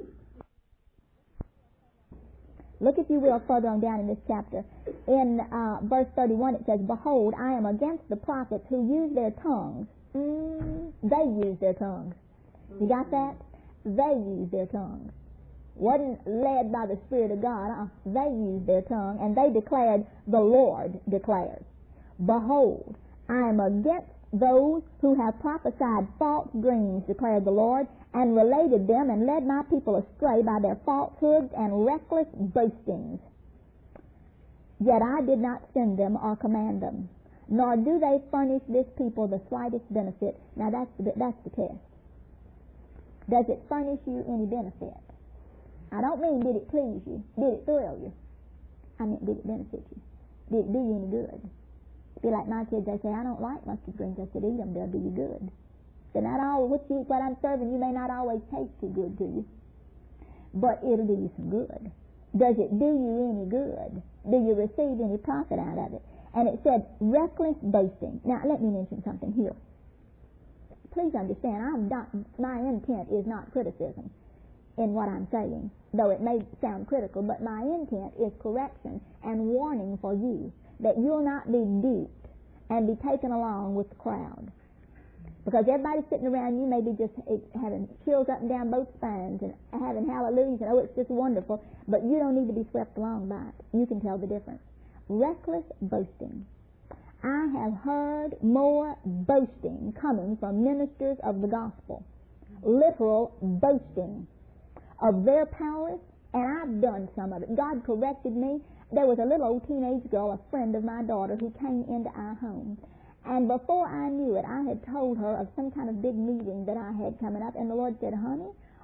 Look, if you will, further on down in this chapter. In verse 31, it says, behold, I am against the prophets who use their tongues. They use their tongues. You got that? They use their tongues. Wasn't led by the Spirit of God. They used their tongue, and they declared, the Lord declares, behold, I am against those who have prophesied false dreams, declared the Lord, and related them and led my people astray by their falsehoods and reckless boastings. Yet I did not send them or command them, nor do they furnish this people the slightest benefit. Now that's the test. Does it furnish you any benefit? I don't mean did it please you, did it thrill you. I mean did it benefit you? Did it do you any good? Be like my kids, they say, I don't like mustard greens. I said, eat them, they'll do you good. So not all what you eat, what I'm serving you may not always taste too good to you, but it'll do you some good. Does it do you any good? Do you receive any profit out of it? And it said, reckless boasting. Now, let me mention something here. Please understand, my intent is not criticism in what I'm saying, though it may sound critical, but my intent is correction and warning for you, that you'll not be duped and be taken along with the crowd. Because everybody sitting around you may be just having chills up and down both spines and having hallelujahs and, oh, it's just wonderful, but you don't need to be swept along by it. You can tell the difference. Reckless boasting. I have heard more boasting coming from ministers of the gospel. Literal boasting of their powers, and I've done some of it. God corrected me. There was a little old teenage girl, a friend of my daughter, who came into our home. And before I knew it, I had told her of some kind of big meeting that I had coming up, and the Lord said, honey,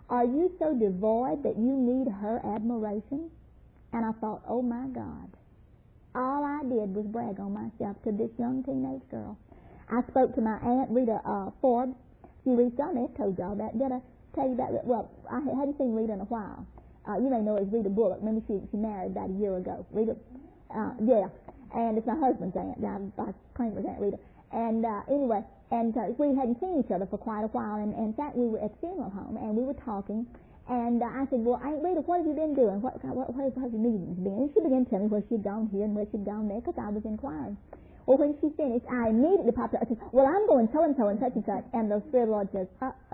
Are you so devoid that you need her admiration? And I thought, oh my God. All I did was brag on myself to this young teenage girl. I spoke to my aunt, Rita Forbes. She reached out, I may have told y'all that. Did I tell you that? Well, I hadn't seen Rita in a while. You may know it as Rita Bullock. Remember, she married about a year ago. Rita, yeah. And it's my husband's aunt. I claim it was Aunt Rita. And anyway, we hadn't seen each other for quite a while. And in fact, we were at the funeral home, and we were talking. And I said, well, Aunt Rita, what have you been doing? What have your meetings been? And she began to tell me where she'd gone here and where she'd gone there, because I was inquiring. Well, when she finished, I immediately popped up. I said, well, I'm going so-and-so and such and such. And the Spirit of the Lord says,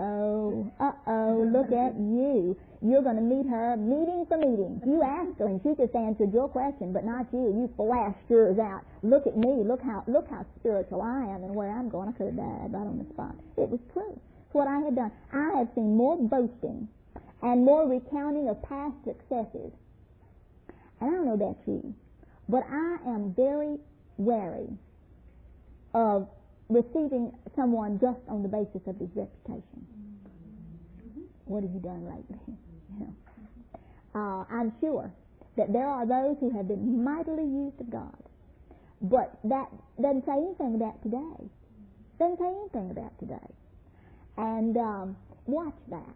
look at you. You're going to meet her meeting for meeting. You asked her, and she just answered your question, but not you. You flashed yours out. Look at me. Look how spiritual I am and where I'm going. I could have died right on the spot. It was true. It's what I had done. I have seen more boasting and more recounting of past successes. And I don't know about you, but I am very wary of receiving someone just on the basis of his reputation. What have you done lately? I'm sure that there are those who have been mightily used of God, but that doesn't say anything about today. And watch that.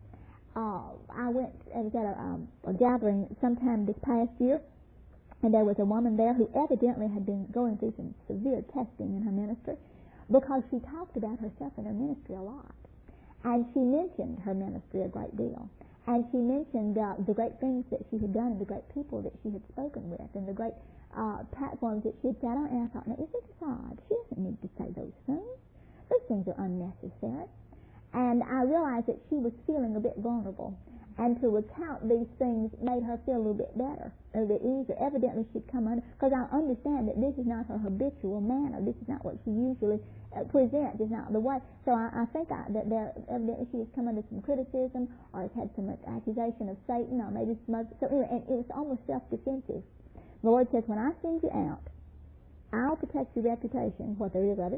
I was at a gathering sometime this past year, and there was a woman there who evidently had been going through some severe testing in her ministry, because she talked about herself and her ministry a lot. And she mentioned her ministry a great deal. And she mentioned the great things that she had done and the great people that she had spoken with and the great platforms that she had sat on. And I thought, now, isn't this odd? She doesn't need to say those things. Those things are unnecessary. And I realized that she was feeling a bit vulnerable. And to recount these things made her feel a little bit better, a little bit easier. Evidently she'd come under, because I understand that this is not her habitual manner. This is not what she usually presents. It's not the way. So I think that evidently she has come under some criticism, or has had some accusation of Satan, or maybe some other. So anyway, and it was almost self-defensive. The Lord says, when I send you out, I'll protect your reputation, what there is of it,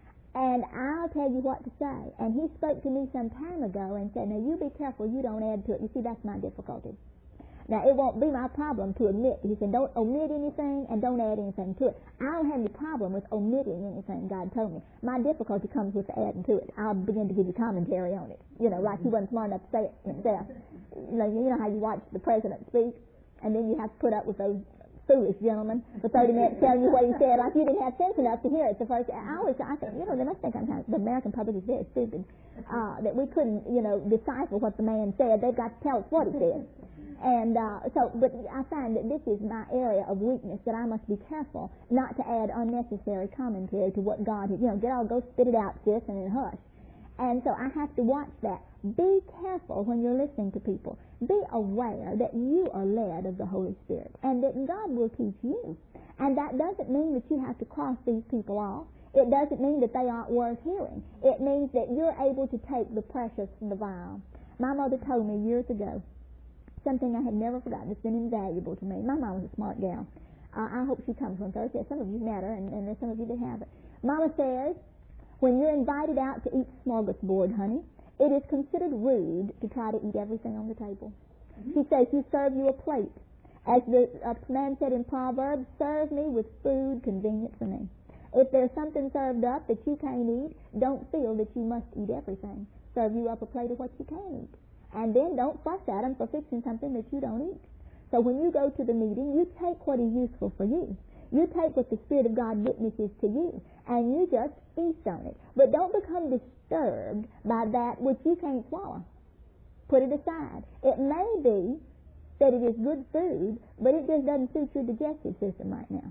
and I'll tell you what to say. And he spoke to me some time ago and said, now you be careful you don't add to it. You see, that's my difficulty. Now, it won't be my problem to admit. He said, don't omit anything and don't add anything to it. I don't have any problem with omitting anything God told me. My difficulty comes with adding to it. I'll begin to give you commentary on it. Like he wasn't smart enough to say it himself. You know how you watch the president speak, and then you have to put up with those foolish gentlemen for 30 minutes telling you what he said, like you didn't have sense enough to hear it the first. I think, they must think the American public is very stupid, that we couldn't, decipher what the man said. They've got to tell us what he said. And but I find that this is my area of weakness, that I must be careful not to add unnecessary commentary to what God has, go spit it out, sis, and then hush. And so I have to watch that. Be careful when you're listening to people. Be aware that you are led of the Holy Spirit and that God will teach you. And that doesn't mean that you have to cross these people off. It doesn't mean that they aren't worth hearing. It means that you're able to take the precious from the vile. My mother told me years ago something I have never forgotten. It's been invaluable to me. My mom was a smart gal. I hope she comes one Thursday. Some of you met her, and there's some of you that haven't. Mama says, when you're invited out to eat smorgasbord, honey, it is considered rude to try to eat everything on the table. She says, you serve you a plate. As the man said in Proverbs, serve me with food convenient for me. If there's something served up that you can't eat, don't feel that you must eat everything. Serve you up a plate of what you can eat. And then don't fuss at them for fixing something that you don't eat. So when you go to the meeting, you take what is useful for you. You take what the Spirit of God witnesses to you, and you just feast on it. But don't become disturbed by that which you can't swallow. Put it aside. It may be that it is good food, but it just doesn't suit your digestive system right now.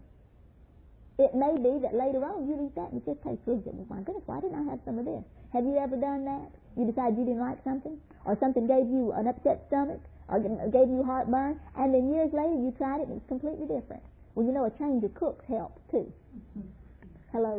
It may be that later on you eat that and it just tastes good. Well, my goodness, why didn't I have some of this? Have you ever done that? You decided you didn't like something, or something gave you an upset stomach, or gave you heartburn, and then years later you tried it and it's completely different. Well, a change of cooks helps too. Hello.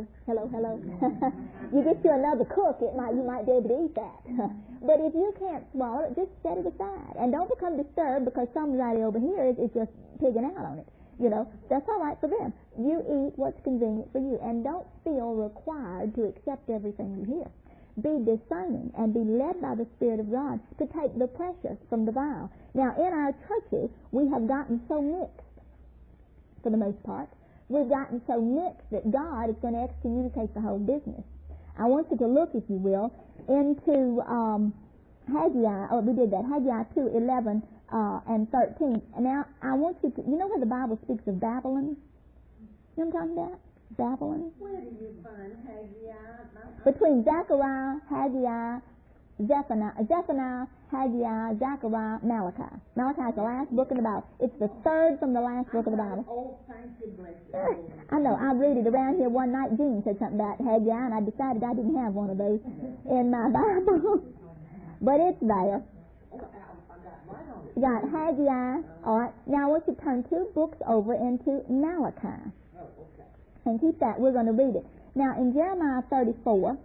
You get you another cook, you might be able to eat that. But if you can't swallow it, just set it aside. And don't become disturbed because somebody over here is just pigging out on it. That's all right for them. You eat what's convenient for you, and don't feel required to accept everything you hear. be discerning and be led by the Spirit of God to take the precious from the vile. Now, in our churches, we have gotten so mixed, for the most part. We've gotten so mixed that God is going to excommunicate the whole business. I want you to look, if you will, into Haggai. Oh, we did that. Haggai 2:11 and 13. And now I want you to, you know where the Bible speaks of Babylon? You know what I'm talking about? Babylon. Where do you find Haggai? Between Zechariah, Haggai, Zephaniah, Haggai, Zechariah, Malachi. Malachi is the last book in the Bible. It's the third from the last book of the Bible. Oh, thank you, bless you. I know. I read it around here one night. Jean said something about Haggai, and I decided I didn't have one of those in my Bible. But it's there. You got Haggai. All right. Now I want you to turn 2 books over into Malachi. And keep that. We're going to read it. Now in Jeremiah 34,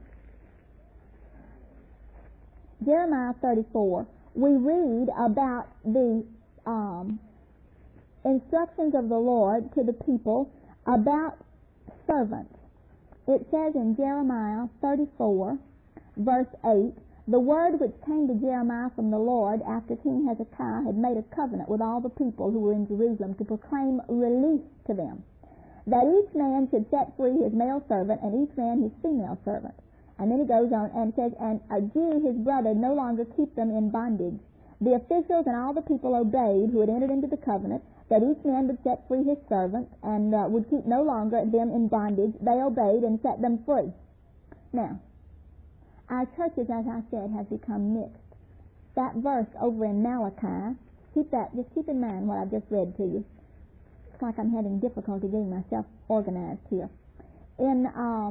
we read about the instructions of the Lord to the people about servants. It says in Jeremiah 34, verse 8, the word which came to Jeremiah from the Lord after King Hezekiah had made a covenant with all the people who were in Jerusalem to proclaim release to them, that each man should set free his male servant and each man his female servant. And then he goes on and says, and a Jew, his brother, no longer keep them in bondage. The officials and all the people obeyed who had entered into the covenant, that each man would set free his servant and would keep no longer them in bondage. They obeyed and set them free. Now, our churches, as I said, have become mixed. That verse over in Malachi, just keep in mind what I've just read to you. It's like I'm having difficulty getting myself organized here. In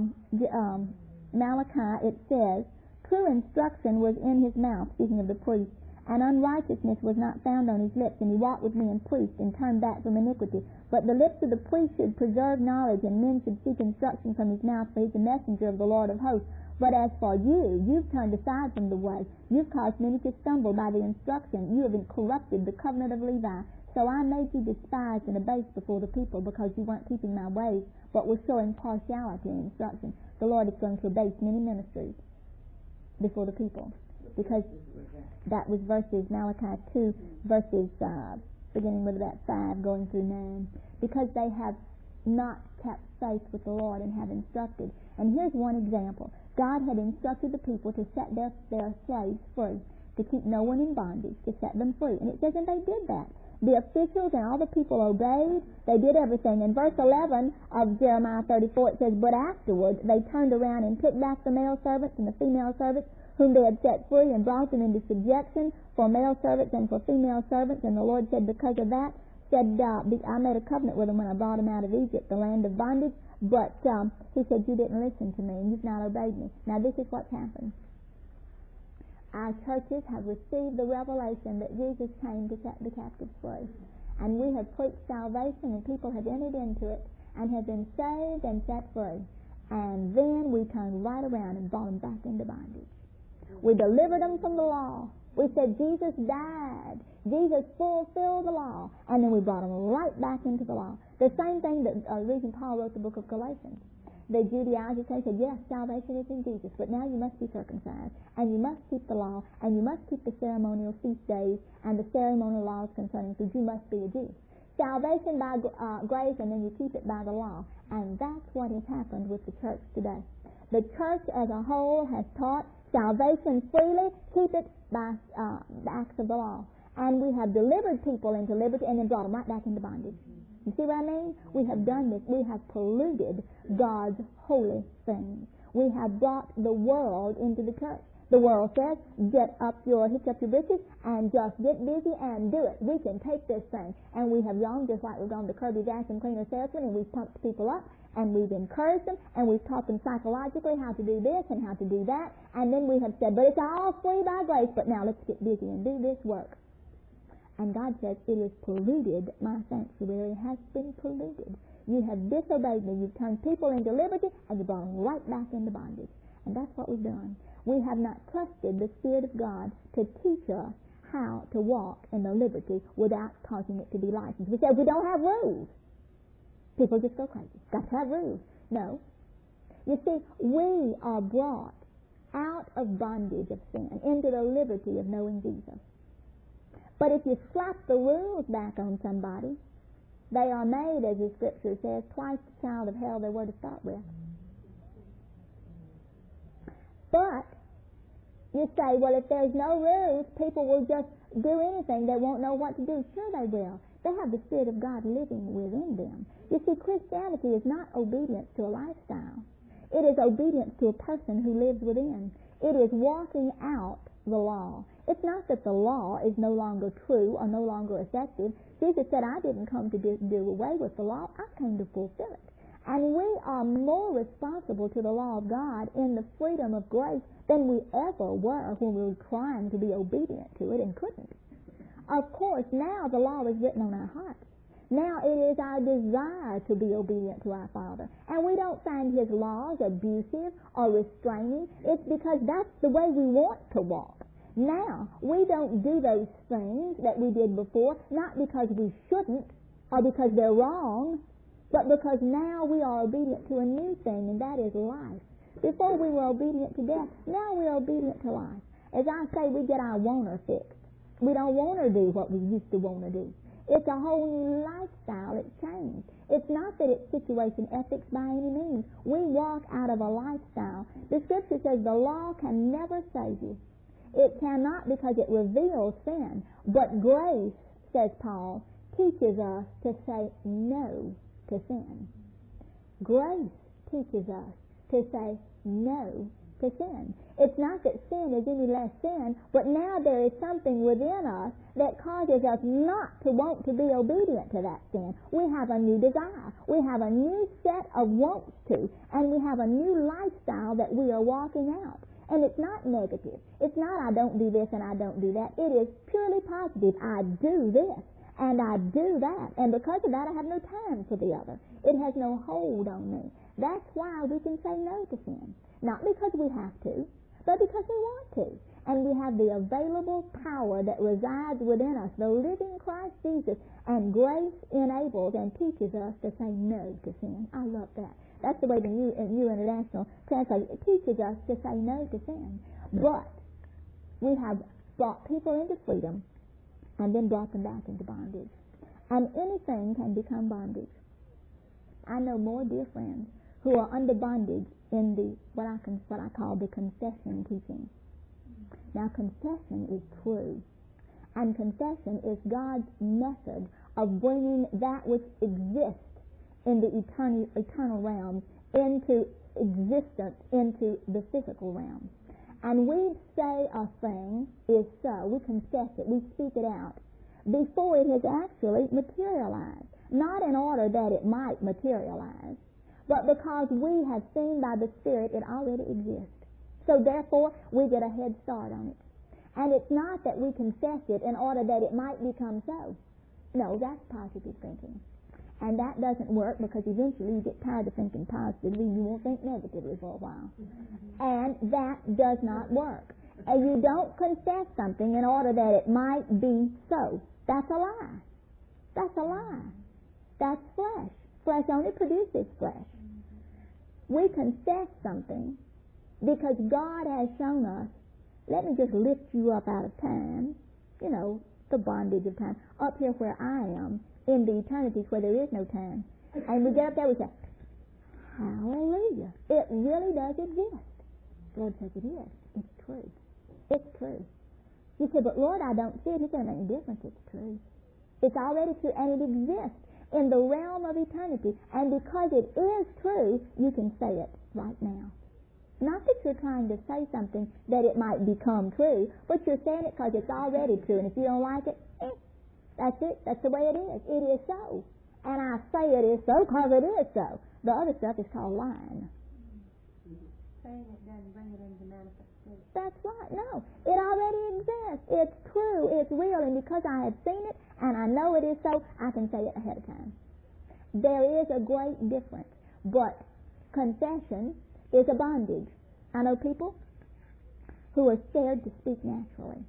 Malachi, it says, true instruction was in his mouth, speaking of the priest, and unrighteousness was not found on his lips, and he walked with me in priest, and turned back from iniquity. But the lips of the priest should preserve knowledge, and men should seek instruction from his mouth, for he is the messenger of the Lord of hosts. But as for you, you've turned aside from the way. You've caused many to stumble by the instruction. You have corrupted the covenant of Levi. So I made you despised and abased before the people, because you weren't keeping my ways, but were showing partiality in instruction. The Lord is going to abase many ministries before the people, because that was Malachi 2, verses beginning with about 5, going through 9, because they have not kept faith with the Lord and have instructed. And here's one example. God had instructed the people to set their slaves free, to keep no one in bondage, to set them free. And it says, and they did that. The officials and all the people obeyed. They did everything. In verse 11 of Jeremiah 34, it says, but afterward they turned around and took back the male servants and the female servants whom they had set free, and brought them into subjection for male servants and for female servants. And the Lord said, because of that, I made a covenant with them when I brought them out of Egypt, the land of bondage. But he said, you didn't listen to me, and you've not obeyed me. Now this is what's happened. Our churches have received the revelation that Jesus came to set the captives free. And we have preached salvation, and people have entered into it and have been saved and set free. And then we turned right around and brought them back into bondage. We delivered them from the law. We said Jesus died. Jesus fulfilled the law. And then we brought them right back into the law. The same thing that the reason Paul wrote the book of Galatians. The Judaizers said, yes, salvation is in Jesus, but now you must be circumcised, and you must keep the law, and you must keep the ceremonial feast days and the ceremonial laws concerning food. You must be a Jew. Salvation by grace, and then you keep it by the law. And that's what has happened with the church today. The church as a whole has taught salvation freely, keep it by the acts of the law. And we have delivered people into liberty and then brought them right back into bondage. You see what I mean? We have done this. We have polluted God's holy things. We have brought the world into the church. The world says, hitch up your britches and just get busy and do it. We can take this thing. And we have gone, just like we've gone to Kirby Jackson Cleaner Salesman, and we've pumped people up, and we've encouraged them, and we've taught them psychologically how to do this and how to do that. And then we have said, but it's all free by grace, but now let's get busy and do this work. And God says, it is polluted. My sanctuary has been polluted. You have disobeyed me. You've turned people into liberty, and you brought them right back into bondage. And that's what we've done. We have not trusted the Spirit of God to teach us how to walk in the liberty without causing it to be licensed. We say, we don't have rules. People just go crazy. Got to have rules. No. You see, we are brought out of bondage of sin, into the liberty of knowing Jesus. But if you slap the rules back on somebody, they are made, as the Scripture says, twice the child of hell they were to start with. But you say, well, if there's no rules, people will just do anything. They won't know what to do. Sure they will. They have the Spirit of God living within them. You see, Christianity is not obedience to a lifestyle. It is obedience to a person who lives within. It is walking out the law. It's not that the law is no longer true or no longer effective. Jesus said, I didn't come to do away with the law. I came to fulfill it. And we are more responsible to the law of God in the freedom of grace than we ever were when we were trying to be obedient to it and couldn't. Of course, now the law is written on our hearts. Now it is our desire to be obedient to our Father. And we don't find His laws abusive or restraining. It's because that's the way we want to walk. Now, we don't do those things that we did before, not because we shouldn't or because they're wrong, but because now we are obedient to a new thing, and that is life. Before we were obedient to death, now we're obedient to life. As I say, we get our wanter fixed. We don't want to do what we used to want to do. It's a whole new lifestyle. It's changed. It's not that it's situation ethics by any means. We walk out of a lifestyle. The Scripture says the law can never save you. It cannot, because it reveals sin. But grace, says Paul, teaches us to say no to sin. Grace teaches us to say no to sin. It's not that sin is any less sin, but now there is something within us that causes us not to want to be obedient to that sin. We have a new desire. We have a new set of wants to, and we have a new lifestyle that we are walking out. And it's not negative. It's not I don't do this and I don't do that. It is purely positive. I do this and I do that. And because of that, I have no time for the other. It has no hold on me. That's why we can say no to sin. Not because we have to, but because we want to. And we have the available power that resides within us, the living Christ Jesus, and grace enables and teaches us to say no to sin. I love that. That's the way the New International translates. It teaches us to say no to sin. But we have brought people into freedom and then brought them back into bondage. And anything can become bondage. I know more dear friends who are under bondage in the what I call the confession teaching. Now, confession is true, and confession is God's method of bringing that which exists in the eternal realm into existence, into the physical realm. And we say a thing is so, we confess it, we speak it out, before it has actually materialized. Not in order that it might materialize, but because we have seen by the Spirit it already exists. So therefore, we get a head start on it. And it's not that we confess it in order that it might become so. No, that's positive thinking. And that doesn't work because eventually you get tired of thinking positively and you won't think negatively for a while. And that does not work. And you don't confess something in order that it might be so. That's a lie. That's a lie. That's flesh. Flesh only produces flesh. We confess something because God has shown us, let me just lift you up out of time, the bondage of time, up here where I am, in the eternities where there is no time. And we get up there, we say, hallelujah. It really does exist. The Lord says it is. It's true. It's true. You say, but Lord, I don't see it. He said, it doesn't make any difference. It's true. It's already true, and it exists in the realm of eternity. And because it is true, you can say it right now. Not that you're trying to say something that it might become true, but you're saying it because it's already true. And if you don't like it, that's it. That's the way it is. It is so. And I say it is so because it is so. The other stuff is called lying. Saying it doesn't bring it into manifestation. That's right. No. It already exists. It's true. It's real. And because I have seen it and I know it is so, I can say it ahead of time. There is a great difference. But confession is a bondage. I know people who are scared to speak naturally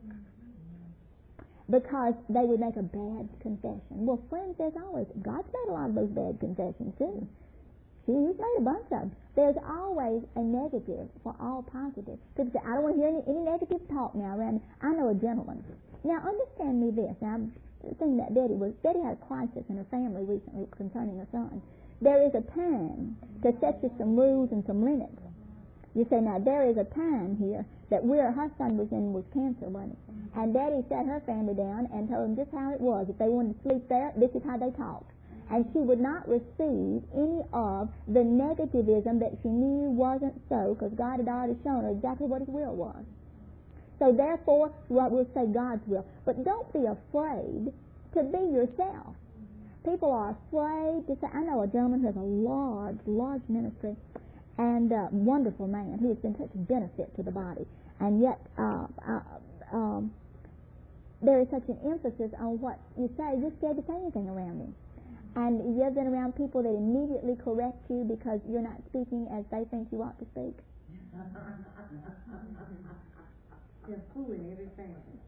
because they would make a bad confession. Well, friends, there's always, God's made a lot of those bad confessions too. He's made a bunch of them. There's always a negative for all positive. People say, I don't want to hear any negative talk now around me. I know a gentleman. Now, understand me this. Now, I'm thinking that Betty had a crisis in her family recently concerning her son. There is a time to set you some rules and some limits. You say, now, there is a time here that where her son was in was cancer, wasn't it? And Daddy sat her family down and told them just how it was. If they wanted to sleep there, this is how they talked. And she would not receive any of the negativism that she knew wasn't so, because God had already shown her exactly what His will was. So therefore, we'll say God's will. But don't be afraid to be yourself. People are afraid to say, I know a gentleman who has a large ministry, and a wonderful man. He has been such a benefit to the body. And yet, there is such an emphasis on what you say. You're scared to say anything around him. And you've been around people that immediately correct you because you're not speaking as they think you ought to speak. They're fooling every family.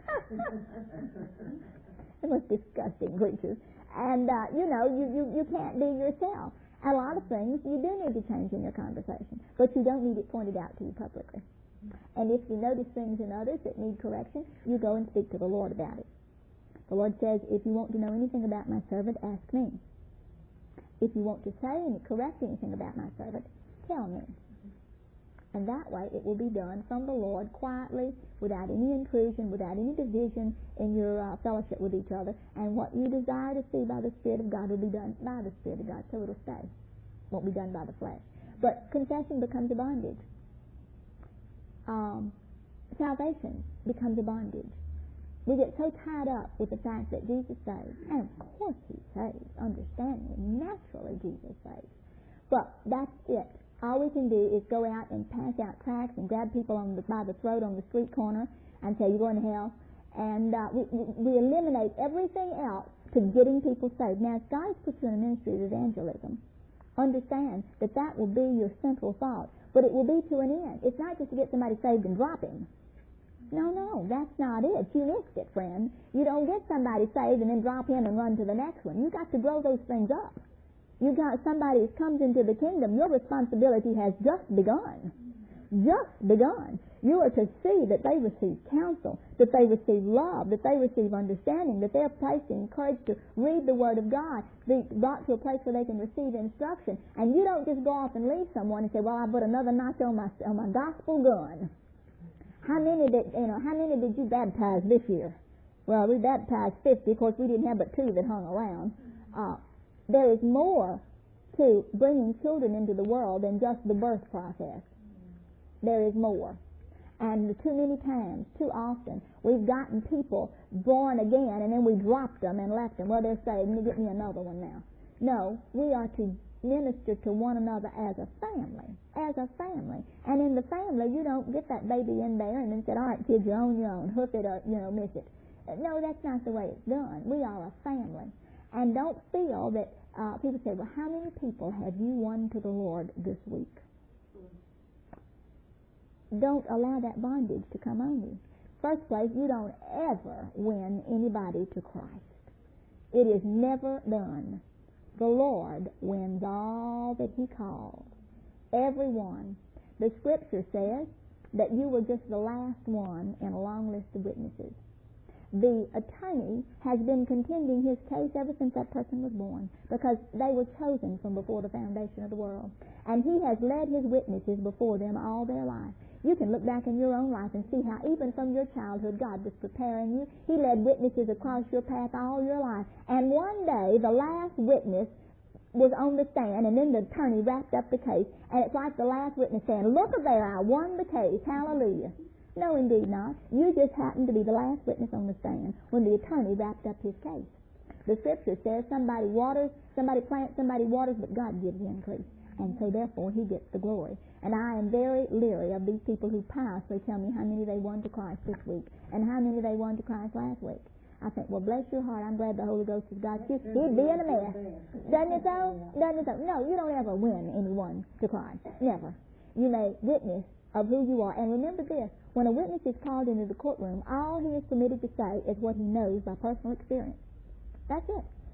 The most disgusting creatures. And, you can't be yourself. A lot of things you do need to change in your conversation, but you don't need it pointed out to you publicly. And if you notice things in others that need correction, you go and speak to the Lord about it. The Lord says, if you want to know anything about my servant, ask me. If you want to say and correct anything about my servant, tell me. And that way it will be done from the Lord quietly, without any intrusion, without any division in your fellowship with each other. And what you desire to see by the Spirit of God will be done by the Spirit of God, so it'll stay. Won't be done by the flesh. But confession becomes a bondage. Salvation becomes a bondage. We get so tied up with the fact that Jesus saves, and of course He saves, understanding, naturally Jesus saves. But that's it. All we can do is go out and pass out tracts and grab people by the throat on the street corner and say, you're going to hell. And we eliminate everything else to getting people saved. Now, if God has put you in a ministry of evangelism, understand that that will be your central thought. But it will be to an end. It's not just to get somebody saved and drop him. No, that's not it. You missed it, friend. You don't get somebody saved and then drop him and run to the next one. You've got to grow those things up. You got somebody who comes into the kingdom, your responsibility has just begun. Just begun. You are to see that they receive counsel, that they receive love, that they receive understanding, that they're placed and encouraged to read the Word of God, be brought to a place where they can receive instruction. And you don't just go off and leave someone and say, well, I put another notch on my gospel gun. How many did you baptize this year? Well, we baptized 50. Of course, we didn't have but 2 that hung around. There is more to bringing children into the world than just the birth process. There is more. And too many times, too often, we've gotten people born again and then we dropped them and left them. Well, they're saved, get me another one now. No, we are to minister to one another as a family. As a family. And in the family, you don't get that baby in there and then say, all right, kids, you're on your own. Hoof it or, miss it. No, that's not the way it's done. We are a family. And don't feel that people say, well, how many people have you won to the Lord this week? Don't allow that bondage to come on you. First place, you don't ever win anybody to Christ. It is never done. The Lord wins all that He calls. Everyone. The Scripture says that you were just the last one in a long list of witnesses. The attorney has been contending his case ever since that person was born, because they were chosen from before the foundation of the world. And he has led his witnesses before them all their life. You can look back in your own life and see how even from your childhood God was preparing you. He led witnesses across your path all your life. And one day the last witness was on the stand, and then the attorney wrapped up the case, and it's like the last witness saying, look there, I won the case, hallelujah. No, indeed not. You just happened to be the last witness on the stand when the attorney wrapped up his case. The Scripture says somebody plants, somebody waters, but God gives the increase. And so therefore He gets the glory. And I am very leery of these people who piously tell me how many they won to Christ this week and how many they won to Christ last week. I think, well, bless your heart, I'm glad the Holy Ghost has got you. He'd be in a mess. Doesn't it so? Doesn't it so? No, you don't ever win anyone to Christ. Never. You may witness of who you are. And remember this, when a witness is called into the courtroom, all he is permitted to say is what he knows by personal experience. That's it.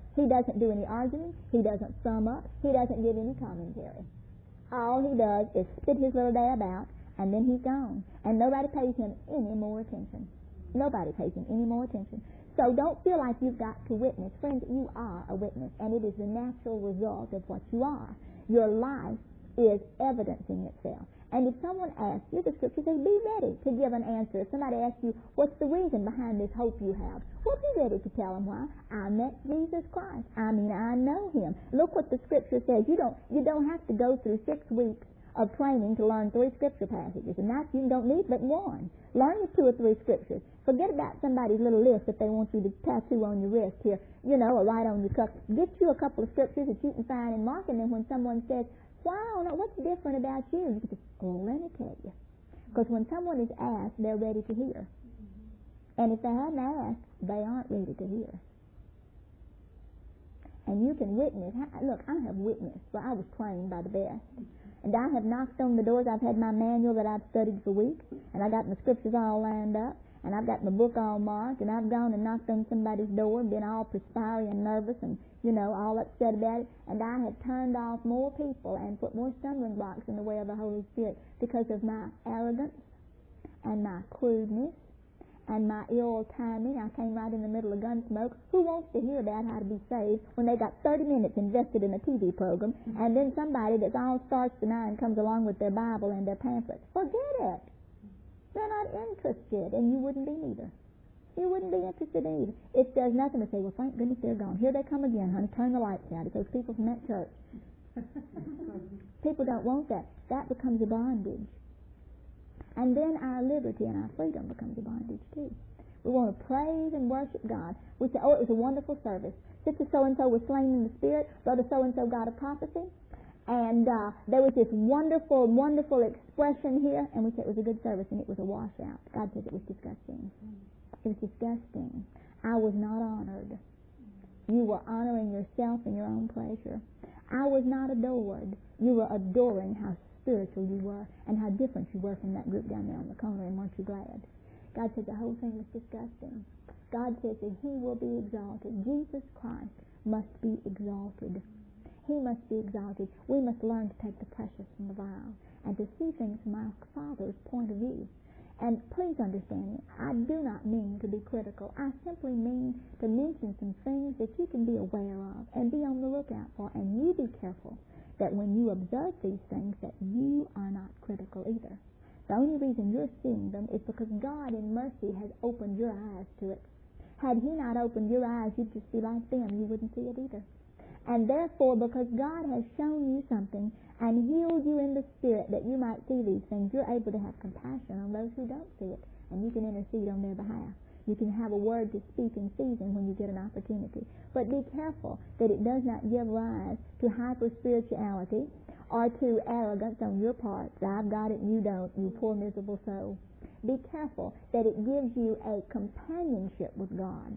He doesn't do any arguing. He doesn't sum up. He doesn't give any commentary. All he does is spit his little dab out, and then he's gone. And nobody pays him any more attention. Nobody pays him any more attention. So don't feel like you've got to witness. Friends, you are a witness, and it is the natural result of what you are. Your life is evidencing itself. And if someone asks you, the Scripture says, be ready to give an answer. If somebody asks you, what's the reason behind this hope you have? Well, be ready to tell them why. I met Jesus Christ. I know Him. Look what the Scripture says. You don't have to go through 6 weeks of training to learn 3 Scripture passages. And that you don't need but one. Learn the 2 or 3 Scriptures. Forget about somebody's little list that they want you to tattoo on your wrist here, or write on your cup. Get you a couple of Scriptures that you can find and mark, and then when someone says, wow, what's different about you? You can say, let me tell you. Because when someone is asked, they're ready to hear. And if they hadn't asked, they aren't ready to hear. And you can witness. Look, I have witnessed. Well, I was trained by the best. And I have knocked on the doors. I've had my manual that I've studied for weeks. And I got my scriptures all lined up. And I've got my book all marked. And I've gone and knocked on somebody's door and been all perspiring and nervous and, all upset about it. And I have turned off more people and put more stumbling blocks in the way of the Holy Spirit because of my arrogance and my crudeness and my ill timing. I came right in the middle of Gunsmoke. Who wants to hear about how to be saved when they got 30 minutes invested in a TV program, and then somebody that's all starts to nine comes along with their Bible and their pamphlets? Forget it. They're not interested, and you wouldn't be neither. You wouldn't be interested in either. It does nothing to say, well, thank goodness they're gone. Here they come again, honey. Turn the lights out. It's those people from that church. People don't want that. That becomes a bondage. And then our liberty and our freedom becomes a bondage too. We want to praise and worship God. We say, oh, it was a wonderful service. Sister so-and-so was slain in the Spirit. Brother so-and-so got a prophecy. And there was this wonderful, wonderful expression here. And we said it was a good service, and it was a washout. God says it was disgusting. It was disgusting. I was not honored. You were honoring yourself and your own pleasure. I was not adored. You were adoring how spiritual you were and how different you were from that group down there on the corner, and weren't you glad? God said the whole thing was disgusting. God says that He will be exalted. Jesus Christ must be exalted. He must be exalted. We must learn to take the precious from the vile and to see things from our Father's point of view. And please understand me, I do not mean to be critical. I simply mean to mention some things that you can be aware of and be on the lookout for. And you be careful that when you observe these things that you are not critical either. The only reason you're seeing them is because God in mercy has opened your eyes to it. Had He not opened your eyes, you'd just be like them. You wouldn't see it either. And therefore, because God has shown you something and healed you in the Spirit that you might see these things, you're able to have compassion on those who don't see it, and you can intercede on their behalf. You can have a word to speak in season when you get an opportunity. But be careful that it does not give rise to hyper-spirituality or to arrogance on your part. I've got it and you don't, you poor miserable soul. Be careful that it gives you a companionship with God,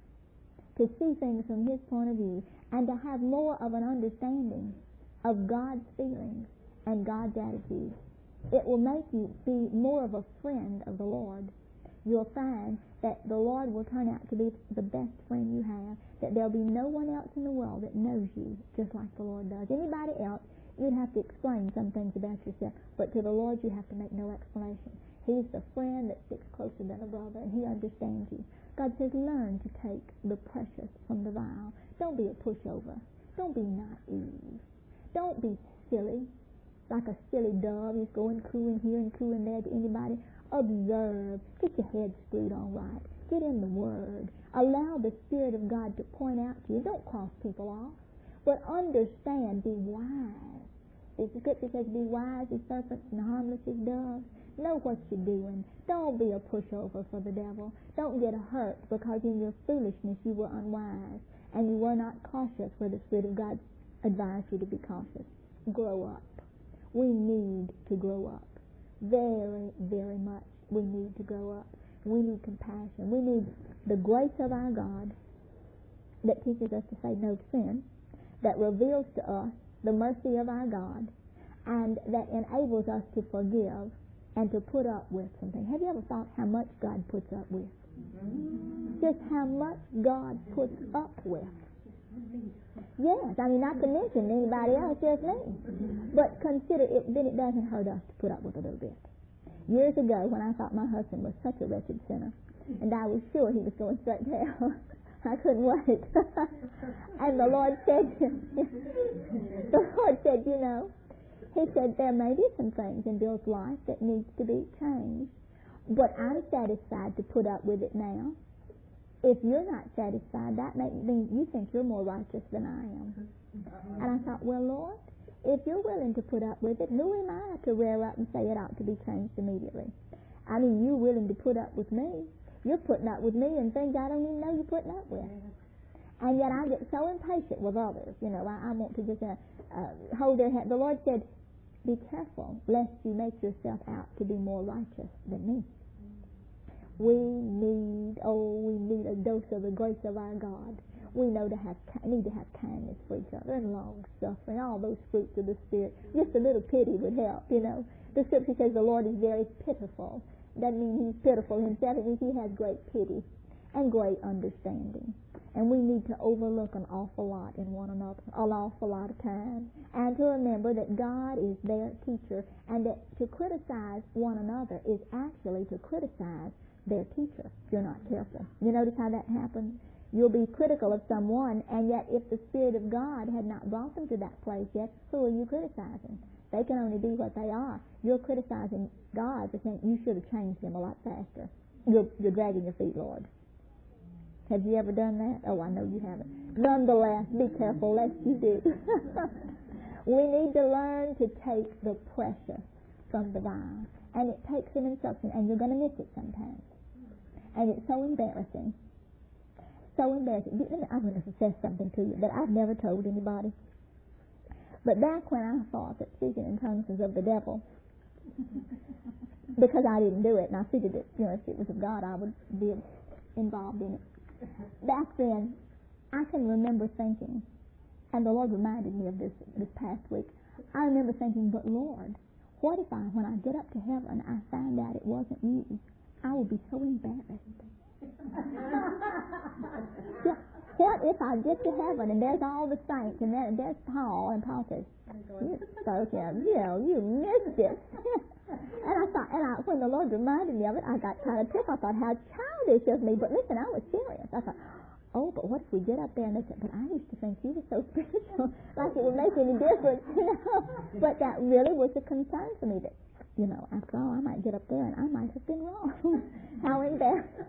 to see things from His point of view, and to have more of an understanding of God's feelings and God's attitude. It will make you be more of a friend of the Lord. You'll find that the Lord will turn out to be the best friend you have, that there'll be no one else in the world that knows you just like the Lord does. Anybody else, you'd have to explain some things about yourself, but to the Lord you have to make no explanation. He's the friend that sticks closer than a brother, and He understands you. God says, learn to take the precious from the vile. Don't be a pushover. Don't be naive. Don't be silly, like a silly dove who's going cooing here and cooing there to anybody. Observe. Get your head screwed on right. Get in the Word. Allow the Spirit of God to point out to you. Don't cross people off, but understand. Be wise. The Scripture says, be wise as serpents and harmless as doves. Know what you're doing. Don't be a pushover for the devil. Don't get hurt because in your foolishness you were unwise and you were not cautious where the Spirit of God advised you to be cautious. Grow up. We need to grow up. Very, very much we need to grow up. We need compassion. We need the grace of our God that teaches us to say no to sin, that reveals to us the mercy of our God, and that enables us to forgive and to put up with something. Have you ever thought how much God puts up with? Just how much God puts up with. Yes, I mean, not to mention anybody else, just me. But consider it, then it doesn't hurt us to put up with a little bit. Years ago, when I thought my husband was such a wretched sinner, and I was sure he was going straight to hell, I couldn't wait. And the Lord said, you know, He said, there may be some things in Bill's life that needs to be changed, but I'm satisfied to put up with it now. If you're not satisfied, that means you think you're more righteous than I am. And I thought, well, Lord, if you're willing to put up with it, who am I to rear up and say it ought to be changed immediately? I mean, you're willing to put up with me. You're putting up with me and things I don't even know you're putting up with. And yet I get so impatient with others. You know, I want to just hold their hand. The Lord said, be careful lest you make yourself out to be more righteous than me. We need a dose of the grace of our God. We need to have kindness for each other and long suffering, all those fruits of the Spirit. Just a little pity would help, you know. The Scripture says the Lord is very pitiful. Doesn't mean He's pitiful Himself. It means He has great pity and great understanding. And we need to overlook an awful lot in one another, an awful lot of time, and to remember that God is their teacher, and that to criticize one another is actually to criticize their teacher, if you're not careful. You notice how that happens? You'll be critical of someone, and yet if the Spirit of God had not brought them to that place yet, who are you criticizing? They can only be what they are. You're criticizing God for saying you should have changed them a lot faster. You're dragging your feet, Lord. Have you ever done that? Oh, I know you haven't. Nonetheless, be careful lest you do. We need to learn to take the precious from the vine, and it takes an instruction, and you're going to miss it sometimes. And it's so embarrassing. So embarrassing. I'm going to confess something to you that I've never told anybody. But back when I thought that speaking in tongues was of the devil, because I didn't do it, and I figured that, you know, if it was of God, I would be involved in it. Back then, I can remember thinking, and the Lord reminded me of this past week, I remember thinking, but Lord, what if when I get up to heaven, I find out it wasn't you? I will be so embarrassed. Yeah. What if I get to heaven and there's all the saints and there's Paul, and Paul says, you spoke him, you missed it. And I thought, when the Lord reminded me of it, I got kind of ticked. I thought, how childish of me. But listen, I was serious. I thought, oh, but what if we get up there and they said, but I used to think you were so spiritual, like it would make any difference, you know. But that really was a concern for me that, you know, after all, I might get up there and I might have been wrong. How embarrassing.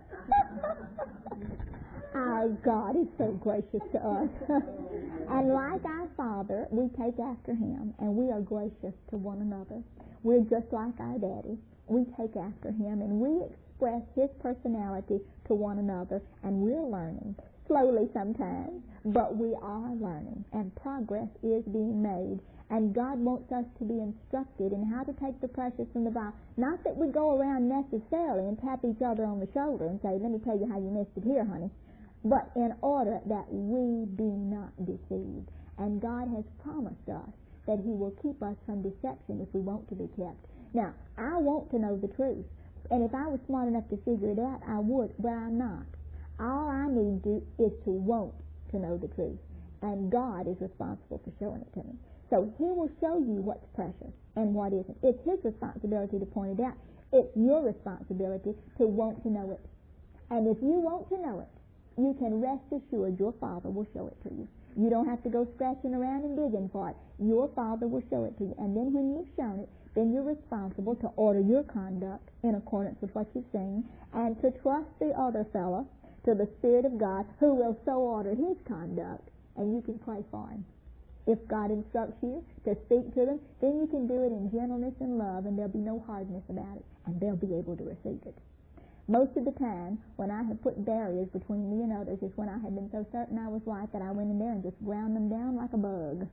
Our God is so gracious to us. And like our Father, we take after Him, and we are gracious to one another. We're just like our Daddy. We take after Him, and we express His personality to one another, and we're learning. Slowly sometimes, but we are learning, and progress is being made. And God wants us to be instructed in how to take the precious from the vine. Not that we go around necessarily and tap each other on the shoulder and say, let me tell you how you missed it here, honey. But in order that we be not deceived. And God has promised us that He will keep us from deception if we want to be kept. Now, I want to know the truth. And if I was smart enough to figure it out, I would, but I'm not. All I need to do is to want to know the truth. And God is responsible for showing it to me. So He will show you what's precious and what isn't. It's His responsibility to point it out. It's your responsibility to want to know it. And if you want to know it, you can rest assured your Father will show it to you. You don't have to go scratching around and digging for it. Your Father will show it to you. And then when you've shown it, then you're responsible to order your conduct in accordance with what you've seen, and to trust the other fellow to the Spirit of God, who will so order his conduct, and you can pray for him. If God instructs you to speak to them, then you can do it in gentleness and love, and there'll be no hardness about it, and they'll be able to receive it. Most of the time, when I have put barriers between me and others, is when I have been so certain I was right that I went in there and just ground them down like a bug.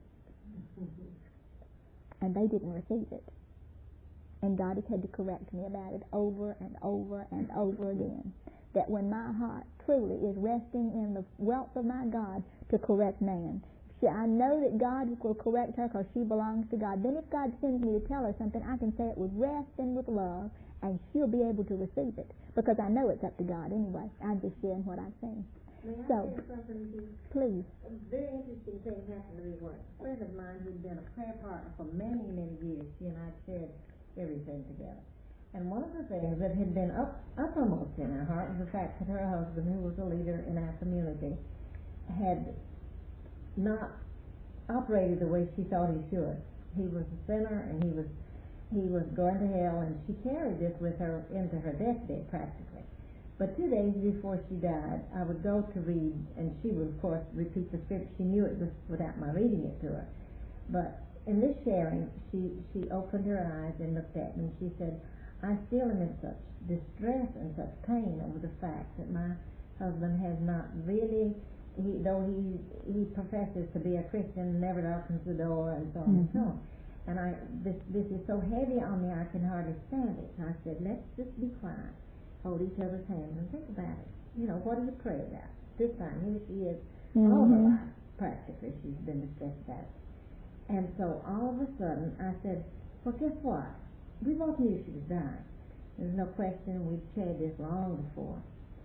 And they didn't receive it. And God has had to correct me about it over and over and over again. That when my heart truly is resting in the wealth of my God to correct man, I know that God will correct her because she belongs to God. Then if God sends me to tell her something, I can say it with rest and with love, and she'll be able to receive it, because I know it's up to God anyway. I'm just sharing what I've seen. May I So, share something with you? please. A very interesting thing happened to me once. A friend of mine who'd been a prayer partner for many, many years, she and I shared everything together. And one of the things that had been uppermost in her heart was the fact that her husband, who was a leader in our community, had not operated the way she thought he should. He was a sinner, and he was going to hell, and she carried this with her into her deathbed practically. But 2 days before she died, I would go to read, and she would, of course, repeat the scripture. She knew it without my reading it to her. But in this sharing, she opened her eyes and looked at me, and she said, I still am in such distress and such pain over the fact that my husband has not really, though he professes to be a Christian, never opens the door, and so on and so on. And this is so heavy on me, I can hardly stand it. So I said, let's just be quiet, hold each other's hands, and think about it. You know, what do you pray about? This time, here she is, all her life, practically, she's been distressed about it. And so all of a sudden, I said, well, guess what? We both knew she was dying. There's no question, we'd shared this long before.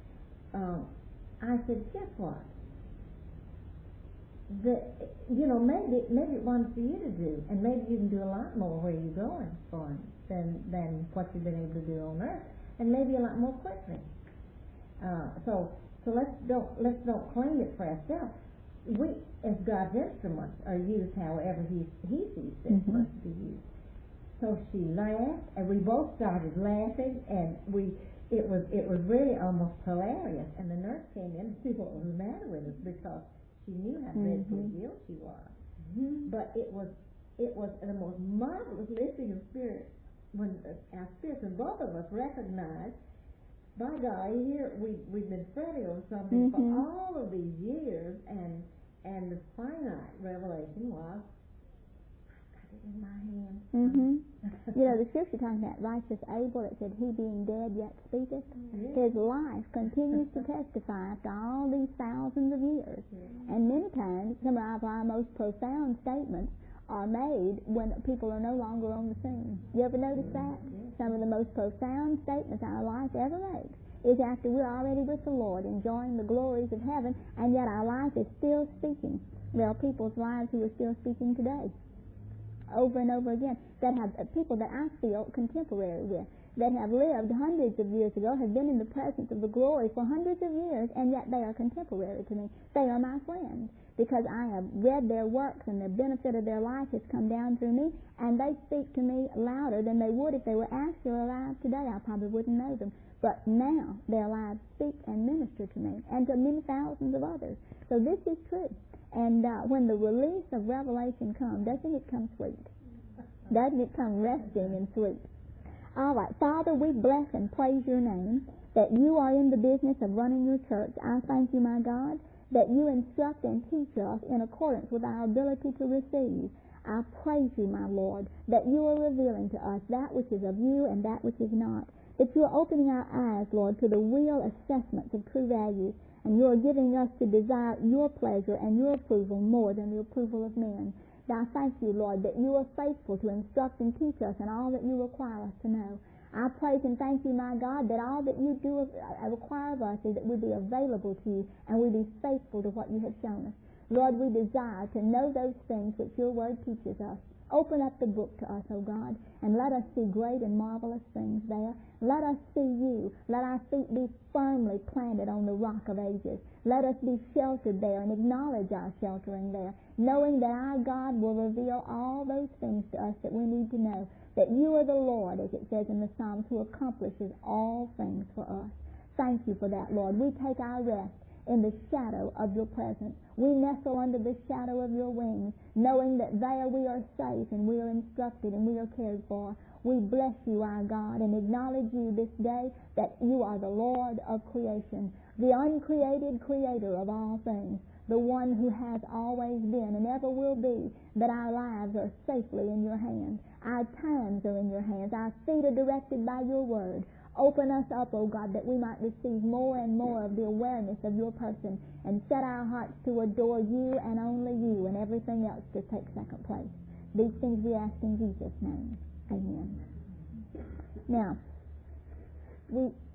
I said, guess what? Maybe it wasn't for you to do, and maybe you can do a lot more where you're going for than what you've been able to do on earth, and maybe a lot more quickly. So let's don't claim it for ourselves. We, as God's instruments, are used however He sees fit for us to be used. So she laughed, and we both started laughing, and it was really almost hilarious. And the nurse came in to see what was the matter with us, because she knew how dreadfully ill she was. But it was the most marvelous lifting of spirit when our spirits, and both of us recognized, by God, here we've been fretting over something for all of these years, and the finite revelation was, in my hand. You know, the scripture talking about righteous Abel, it said, he being dead yet speaketh. His life continues to testify after all these thousands of years. And many times, some of our most profound statements are made when people are no longer on the scene. You ever notice that? Some of the most profound statements our life ever makes is after we're already with the Lord, enjoying the glories of heaven, and yet our life is still speaking. There are people's lives who are still speaking today, over and over again, that have people that I feel contemporary with, that have lived hundreds of years ago, have been in the presence of the glory for hundreds of years, and yet they are contemporary to me. They are my friends, because I have read their works, and the benefit of their life has come down through me, and they speak to me louder than they would if they were actually alive today. I probably wouldn't know them. But now their lives speak and minister to me, and to many thousands of others. So this is true. And when the release of revelation comes, doesn't it come sweet? Doesn't it come resting and sweet? All right, Father, we bless and praise your name, that you are in the business of running your church. I thank you, my God, that you instruct and teach us in accordance with our ability to receive. I praise you, my Lord, that you are revealing to us that which is of you and that which is not, that you are opening our eyes, Lord, to the real assessments of true values, and you are giving us to desire your pleasure and your approval more than the approval of men. Now I thank you, Lord, that you are faithful to instruct and teach us in all that you require us to know. I praise and thank you, my God, that all that you do require of us is that we be available to you and we be faithful to what you have shown us. Lord, we desire to know those things which your word teaches us. Open up the book to us, O God, and let us see great and marvelous things there. Let us see you. Let our feet be firmly planted on the rock of ages. Let us be sheltered there and acknowledge our sheltering there, knowing that our God will reveal all those things to us that we need to know, that you are the Lord, as it says in the Psalms, who accomplishes all things for us. Thank you for that, Lord. We take our rest in the shadow of your presence. We nestle under the shadow of your wings, knowing that there we are safe and we are instructed and we are cared for. We bless you, our God, and acknowledge you this day that you are the Lord of creation, the uncreated creator of all things, the one who has always been and ever will be, that our lives are safely in your hands. Our times are in your hands. Our feet are directed by your word. Open us up, O God, that we might receive more and more of the awareness of your person and set our hearts to adore you and only you, and everything else to take second place. These things we ask in Jesus' name. Amen. Now, we